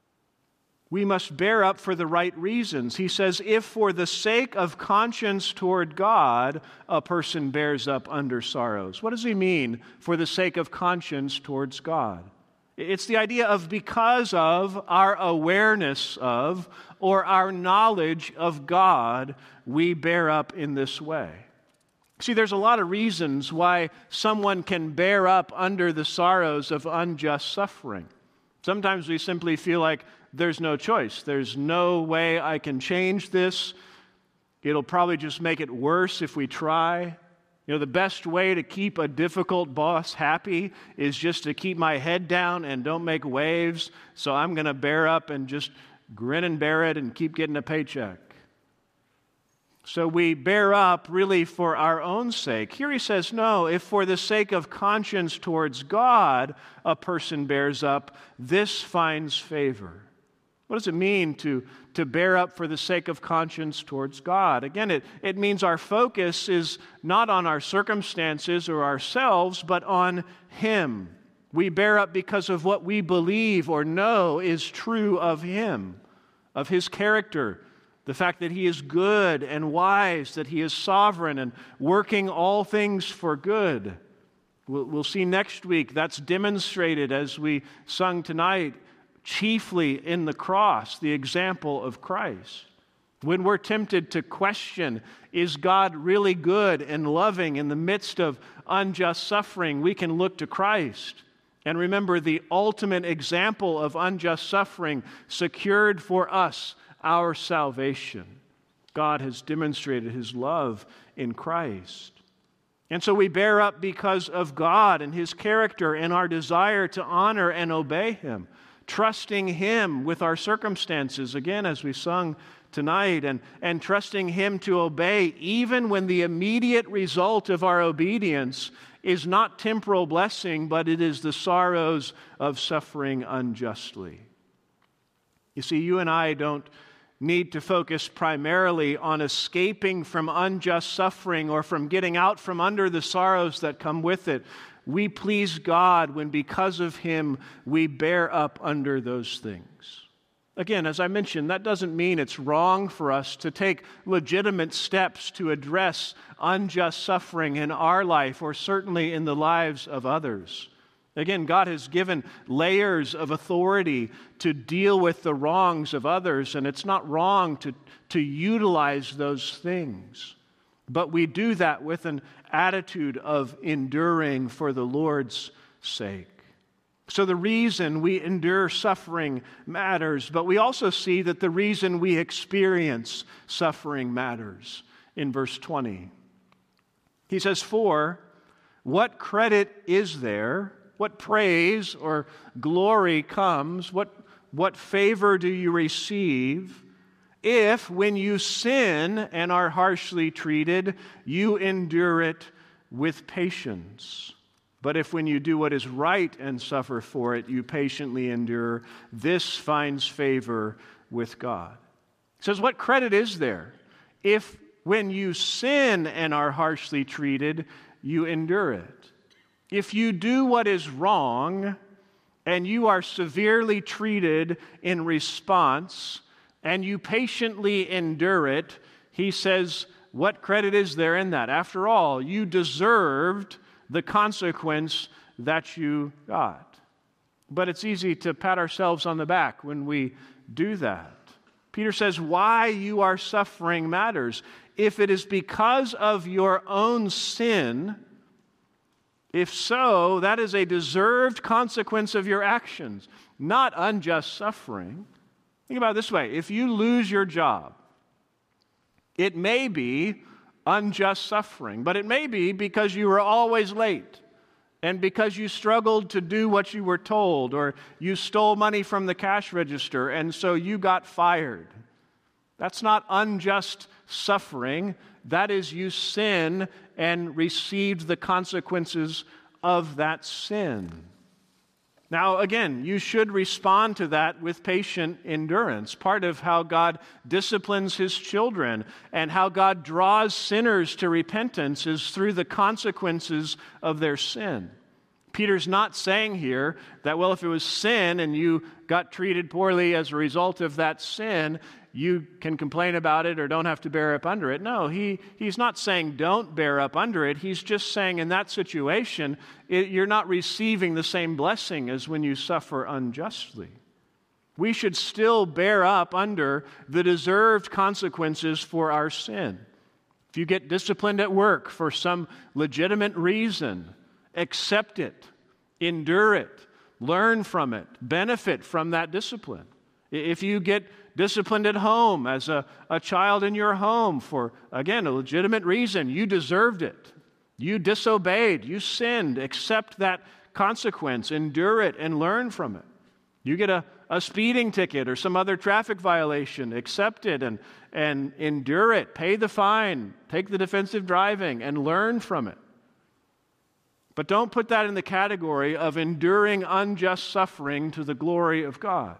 [SPEAKER 3] We must bear up for the right reasons. He says, if for the sake of conscience toward God, a person bears up under sorrows. What does he mean, for the sake of conscience towards God? It's the idea of because of our awareness of or our knowledge of God, we bear up in this way. See, there's a lot of reasons why someone can bear up under the sorrows of unjust suffering. Sometimes we simply feel like there's no choice. There's no way I can change this. It'll probably just make it worse if we try. You know, the best way to keep a difficult boss happy is just to keep my head down and don't make waves. So I'm going to bear up and just grin and bear it and keep getting a paycheck. So we bear up really for our own sake. Here he says, no, if for the sake of conscience towards God a person bears up, this finds favor. What does it mean to, to bear up for the sake of conscience towards God? Again, it, it means our focus is not on our circumstances or ourselves, but on Him. We bear up because of what we believe or know is true of Him, of His character, the fact that He is good and wise, that He is sovereign and working all things for good. We'll, we'll see next week that's demonstrated as we sung tonight, chiefly in the cross, the example of Christ. When we're tempted to question, is God really good and loving in the midst of unjust suffering, we can look to Christ and remember the ultimate example of unjust suffering secured for us our salvation. God has demonstrated His love in Christ. And so we bear up because of God and His character and our desire to honor and obey Him, trusting Him with our circumstances, again, as we sung tonight, and, and trusting Him to obey even when the immediate result of our obedience is not temporal blessing, but it is the sorrows of suffering unjustly. You see, you and I don't need to focus primarily on escaping from unjust suffering or from getting out from under the sorrows that come with it. We please God when because of Him we bear up under those things. Again, as I mentioned, that doesn't mean it's wrong for us to take legitimate steps to address unjust suffering in our life or certainly in the lives of others. Again, God has given layers of authority to deal with the wrongs of others, and it's not wrong to, to utilize those things. But we do that with an attitude of enduring for the Lord's sake. So the reason we endure suffering matters, but we also see that the reason we experience suffering matters in verse twenty. He says, "For what credit is there? What praise or glory comes? What, what favor do you receive if, when you sin and are harshly treated, you endure it with patience? But if when you do what is right and suffer for it, you patiently endure, this finds favor with God." It says, what credit is there if when you sin and are harshly treated, you endure it? If you do what is wrong and you are severely treated in response and you patiently endure it, he says, what credit is there in that? After all, you deserved the consequence that you got. But it's easy to pat ourselves on the back when we do that. Peter says, why you are suffering matters. If it is because of your own sin, if so, that is a deserved consequence of your actions, not unjust suffering. Think about it this way. If you lose your job, it may be unjust suffering, but it may be because you were always late and because you struggled to do what you were told, or you stole money from the cash register and so you got fired. That's not unjust suffering. That is, you sin and received the consequences of that sin. Now, again, you should respond to that with patient endurance. Part of how God disciplines His children and how God draws sinners to repentance is through the consequences of their sin. Peter's not saying here that, well, if it was sin and you got treated poorly as a result of that sin, you can complain about it or don't have to bear up under it. No, he, he's not saying don't bear up under it. He's just saying in that situation, it, you're not receiving the same blessing as when you suffer unjustly. We should still bear up under the deserved consequences for our sin. If you get disciplined at work for some legitimate reason, accept it, endure it, learn from it, benefit from that discipline. If you get disciplined at home as a, a child in your home for, again, a legitimate reason, you deserved it. You disobeyed, you sinned, accept that consequence, endure it, and learn from it. You get a, a speeding ticket or some other traffic violation, accept it and, and endure it, pay the fine, take the defensive driving, and learn from it. But don't put that in the category of enduring unjust suffering to the glory of God.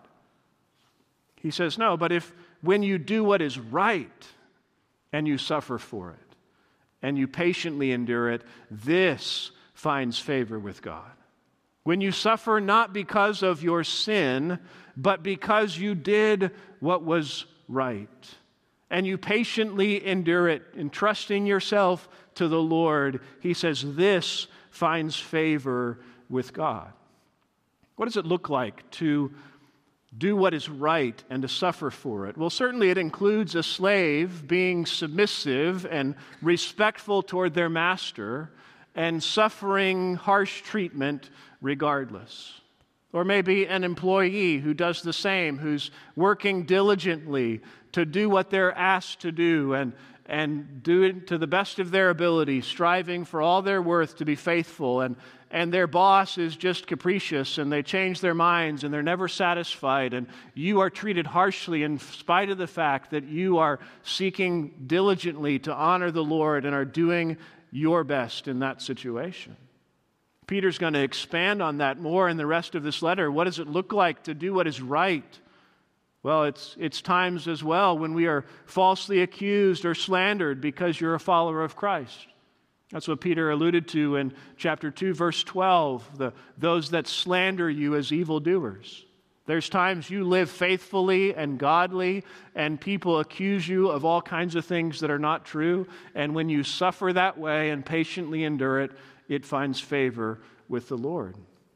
[SPEAKER 3] He says, no, but if when you do what is right and you suffer for it and you patiently endure it, this finds favor with God. When you suffer not because of your sin, but because you did what was right, and you patiently endure it, entrusting yourself to the Lord, he says, this finds favor with God. What does it look like to do what is right and to suffer for it? Well, certainly it includes a slave being submissive and respectful toward their master and suffering harsh treatment regardless. Or maybe an employee who does the same, who's working diligently to do what they're asked to do and, and do it to the best of their ability, striving for all their worth to be faithful, and and their boss is just capricious and they change their minds and they're never satisfied, and you are treated harshly in spite of the fact that you are seeking diligently to honor the Lord and are doing your best in that situation. Peter's going to expand on that more in the rest of this letter. What does it look like to do what is right? Well, it's it's times as well when we are falsely accused or slandered because you're a follower of Christ. That's what Peter alluded to in chapter two, verse twelve, the, those that slander you as evildoers. There's times you live faithfully and godly, and people accuse you of all kinds of things that are not true, and when you suffer that way and patiently endure it, it finds favor with the Lord.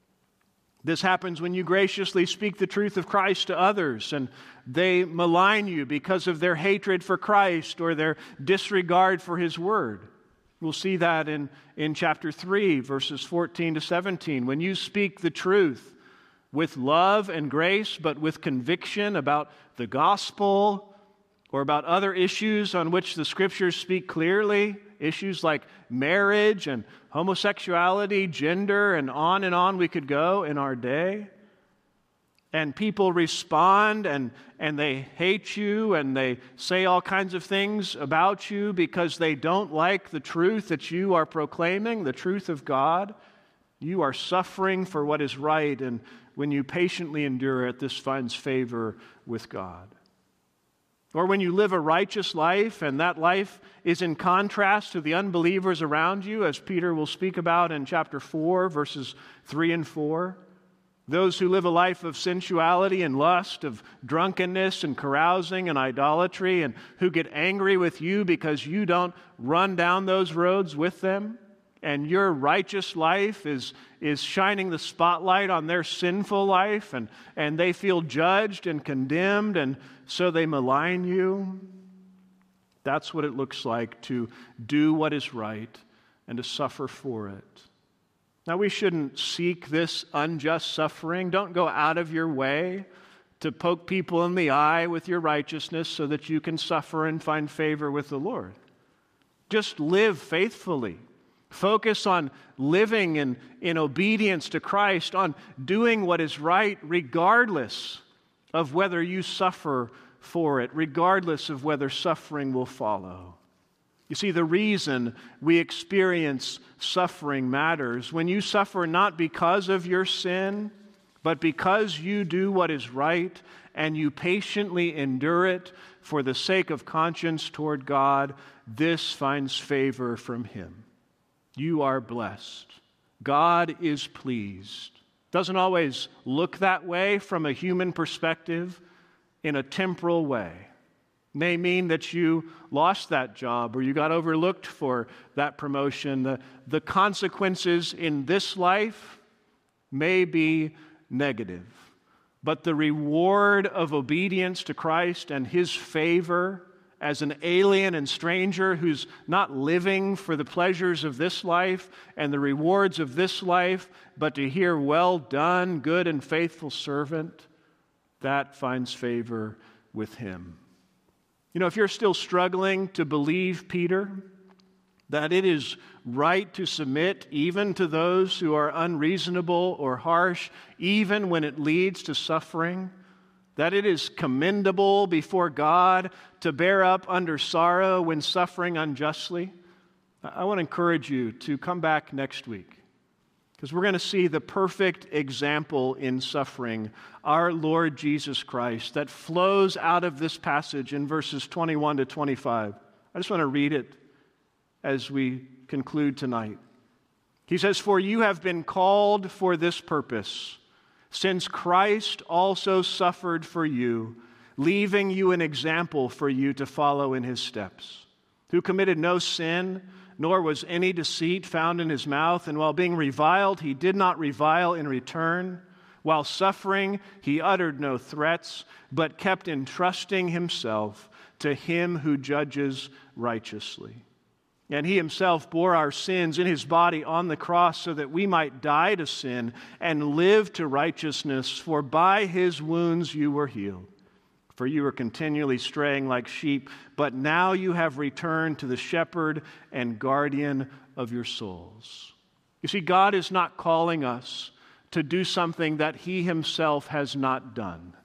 [SPEAKER 3] This happens when you graciously speak the truth of Christ to others, and they malign you because of their hatred for Christ or their disregard for His Word. We'll see that in, in chapter three, verses fourteen to seventeen. When you speak the truth with love and grace, but with conviction about the gospel or about other issues on which the Scriptures speak clearly, issues like marriage and homosexuality, gender, and on and on we could go in our day, and people respond and, and they hate you and they say all kinds of things about you because they don't like the truth that you are proclaiming, the truth of God, you are suffering for what is right, and when you patiently endure it, this finds favor with God. Or when you live a righteous life and that life is in contrast to the unbelievers around you, as Peter will speak about in chapter four, verses three and four. Those who live a life of sensuality and lust, of drunkenness and carousing and idolatry, and who get angry with you because you don't run down those roads with them, and your righteous life is, is shining the spotlight on their sinful life, and, and they feel judged and condemned, and so they malign you. That's what it looks like to do what is right and to suffer for it. Now, we shouldn't seek this unjust suffering. Don't go out of your way to poke people in the eye with your righteousness so that you can suffer and find favor with the Lord. Just live faithfully. Focus on living in, in obedience to Christ, on doing what is right regardless of whether you suffer for it, regardless of whether suffering will follow. You see, the reason we experience suffering matters. When you suffer not because of your sin, but because you do what is right and you patiently endure it for the sake of conscience toward God, this finds favor from Him. You are blessed. God is pleased. Doesn't always look that way from a human perspective, in a temporal way. May mean that you lost that job or you got overlooked for that promotion. The, the consequences in this life may be negative, but the reward of obedience to Christ and His favor as an alien and stranger who's not living for the pleasures of this life and the rewards of this life, but to hear, "Well done, good and faithful servant," that finds favor with him. You know, if you're still struggling to believe Peter, that it is right to submit even to those who are unreasonable or harsh, even when it leads to suffering, that it is commendable before God to bear up under sorrow when suffering unjustly, I want to encourage you to come back next week, because we're going to see the perfect example in suffering, our Lord Jesus Christ, that flows out of this passage in verses twenty-one to twenty-five. I just want to read it as we conclude tonight. He says, "For you have been called for this purpose, since Christ also suffered for you, leaving you an example for you to follow in his steps, who committed no sin, nor was any deceit found in his mouth, and while being reviled, he did not revile in return. While suffering, he uttered no threats, but kept entrusting himself to him who judges righteously. And he himself bore our sins in his body on the cross so that we might die to sin and live to righteousness, for by his wounds you were healed. For you were continually straying like sheep, but now you have returned to the shepherd and guardian of your souls." You see, God is not calling us to do something that he himself has not done.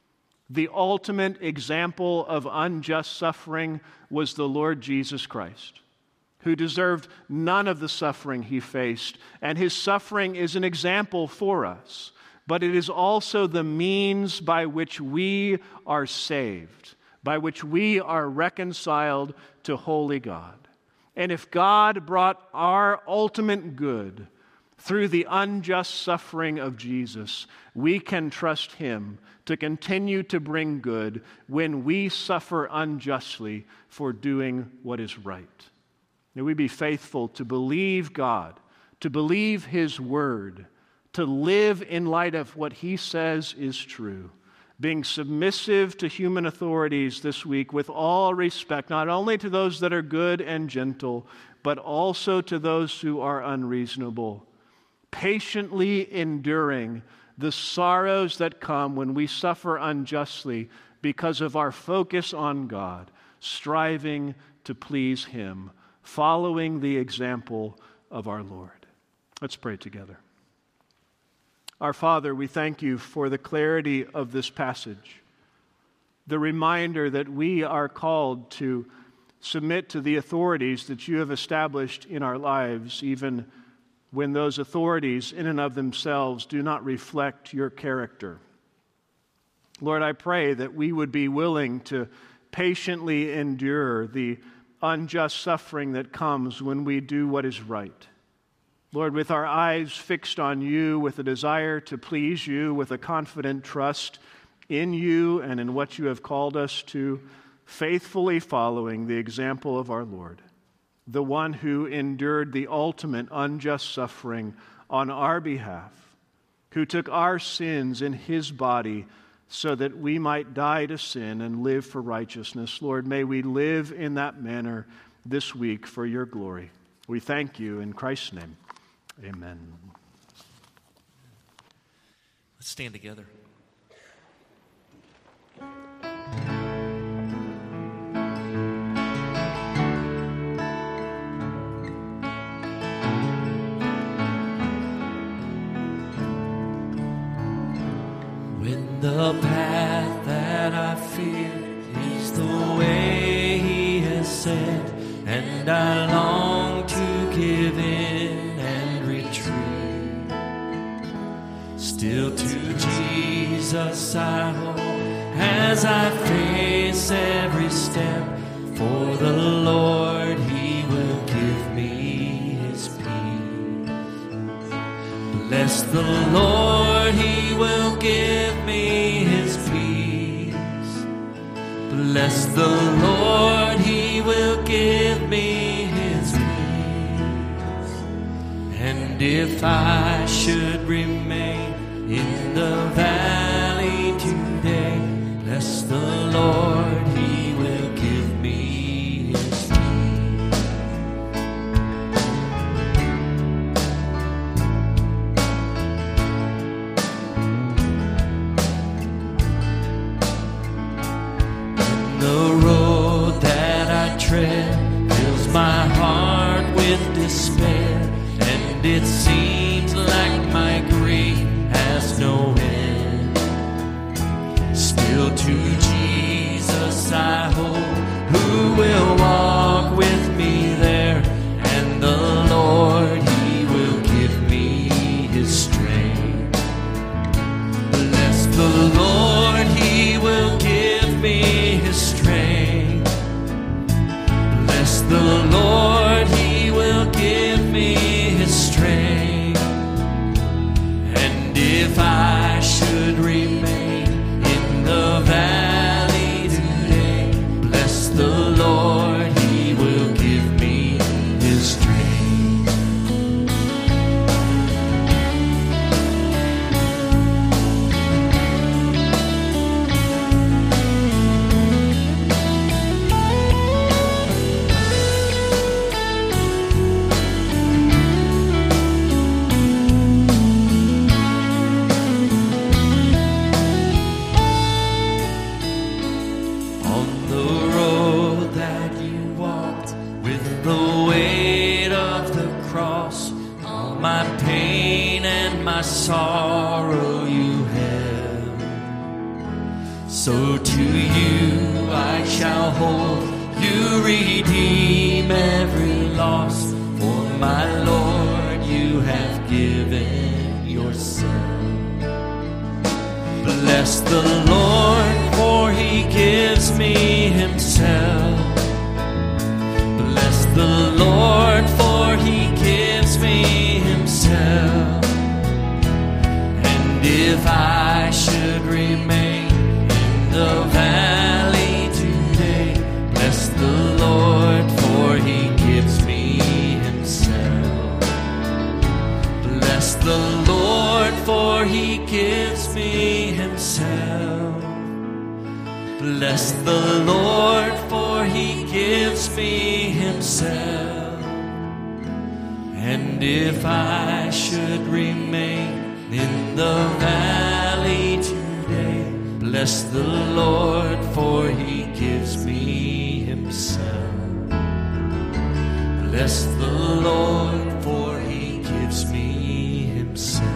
[SPEAKER 3] The ultimate example of unjust suffering was the Lord Jesus Christ, who deserved none of the suffering he faced. And his suffering is an example for us, but it is also the means by which we are saved, by which we are reconciled to holy God. And if God brought our ultimate good through the unjust suffering of Jesus, we can trust him to continue to bring good when we suffer unjustly for doing what is right. May we be faithful to believe God, to believe his word, to live in light of what he says is true, being submissive to human authorities this week with all respect, not only to those that are good and gentle, but also to those who are unreasonable, patiently enduring the sorrows that come when we suffer unjustly because of our focus on God, striving to please him, following the example of our Lord. Let's pray together. Our Father, we thank you for the clarity of this passage, the reminder that we are called to submit to the authorities that you have established in our lives, even when those authorities in and of themselves do not reflect your character. Lord, I pray that we would be willing to patiently endure the unjust suffering that comes when we do what is right. Lord, with our eyes fixed on you, with a desire to please you, with a confident trust in you and in what you have called us to, faithfully following the example of our Lord, the one who endured the ultimate unjust suffering on our behalf, who took our sins in his body so that we might die to sin and live for righteousness. Lord, may we live in that manner this week for your glory. We thank you in Christ's name. Amen.
[SPEAKER 1] Let's stand together. When the path that I fear is the way he has said, and I long to give in, still to Jesus I hold as I face every step. For the Lord, he will give me his peace. Bless the Lord, he will give me his peace. Bless the Lord, he will give me his peace. And if I should remain in the valley today, bless the Lord, he will give me it seems like my grief has no end. Still to Jesus I hold, who will walk with me there, and the Lord, He will give me His strength. Bless the Lord, He will give me His strength. Bless the Lord, He will give me His strength. And if I should remain in the valley today, bless the Lord, He will give me His strength. Sorrow you have, so to you I shall hold. You redeem every loss, for my Lord, you have given yourself. Bless the Lord, for He gives me Himself. Bless the Lord, for He gives me Himself. If I should remain in the valley today, bless the Lord, for He gives me Himself. Bless the Lord, for He gives me Himself. Bless the Lord, for He gives me Himself. And if I should remain in the valley today, bless the Lord, for He gives me Himself. Bless the Lord, for He gives me Himself.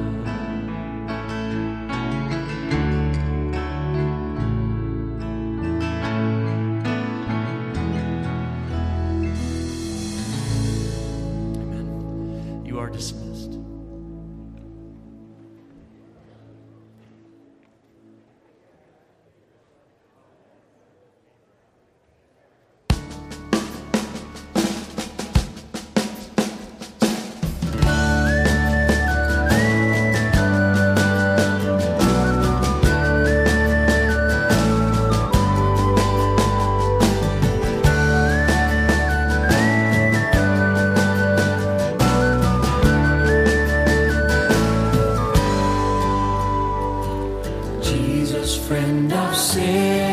[SPEAKER 1] Amen. You are dismissed. Friend of sin.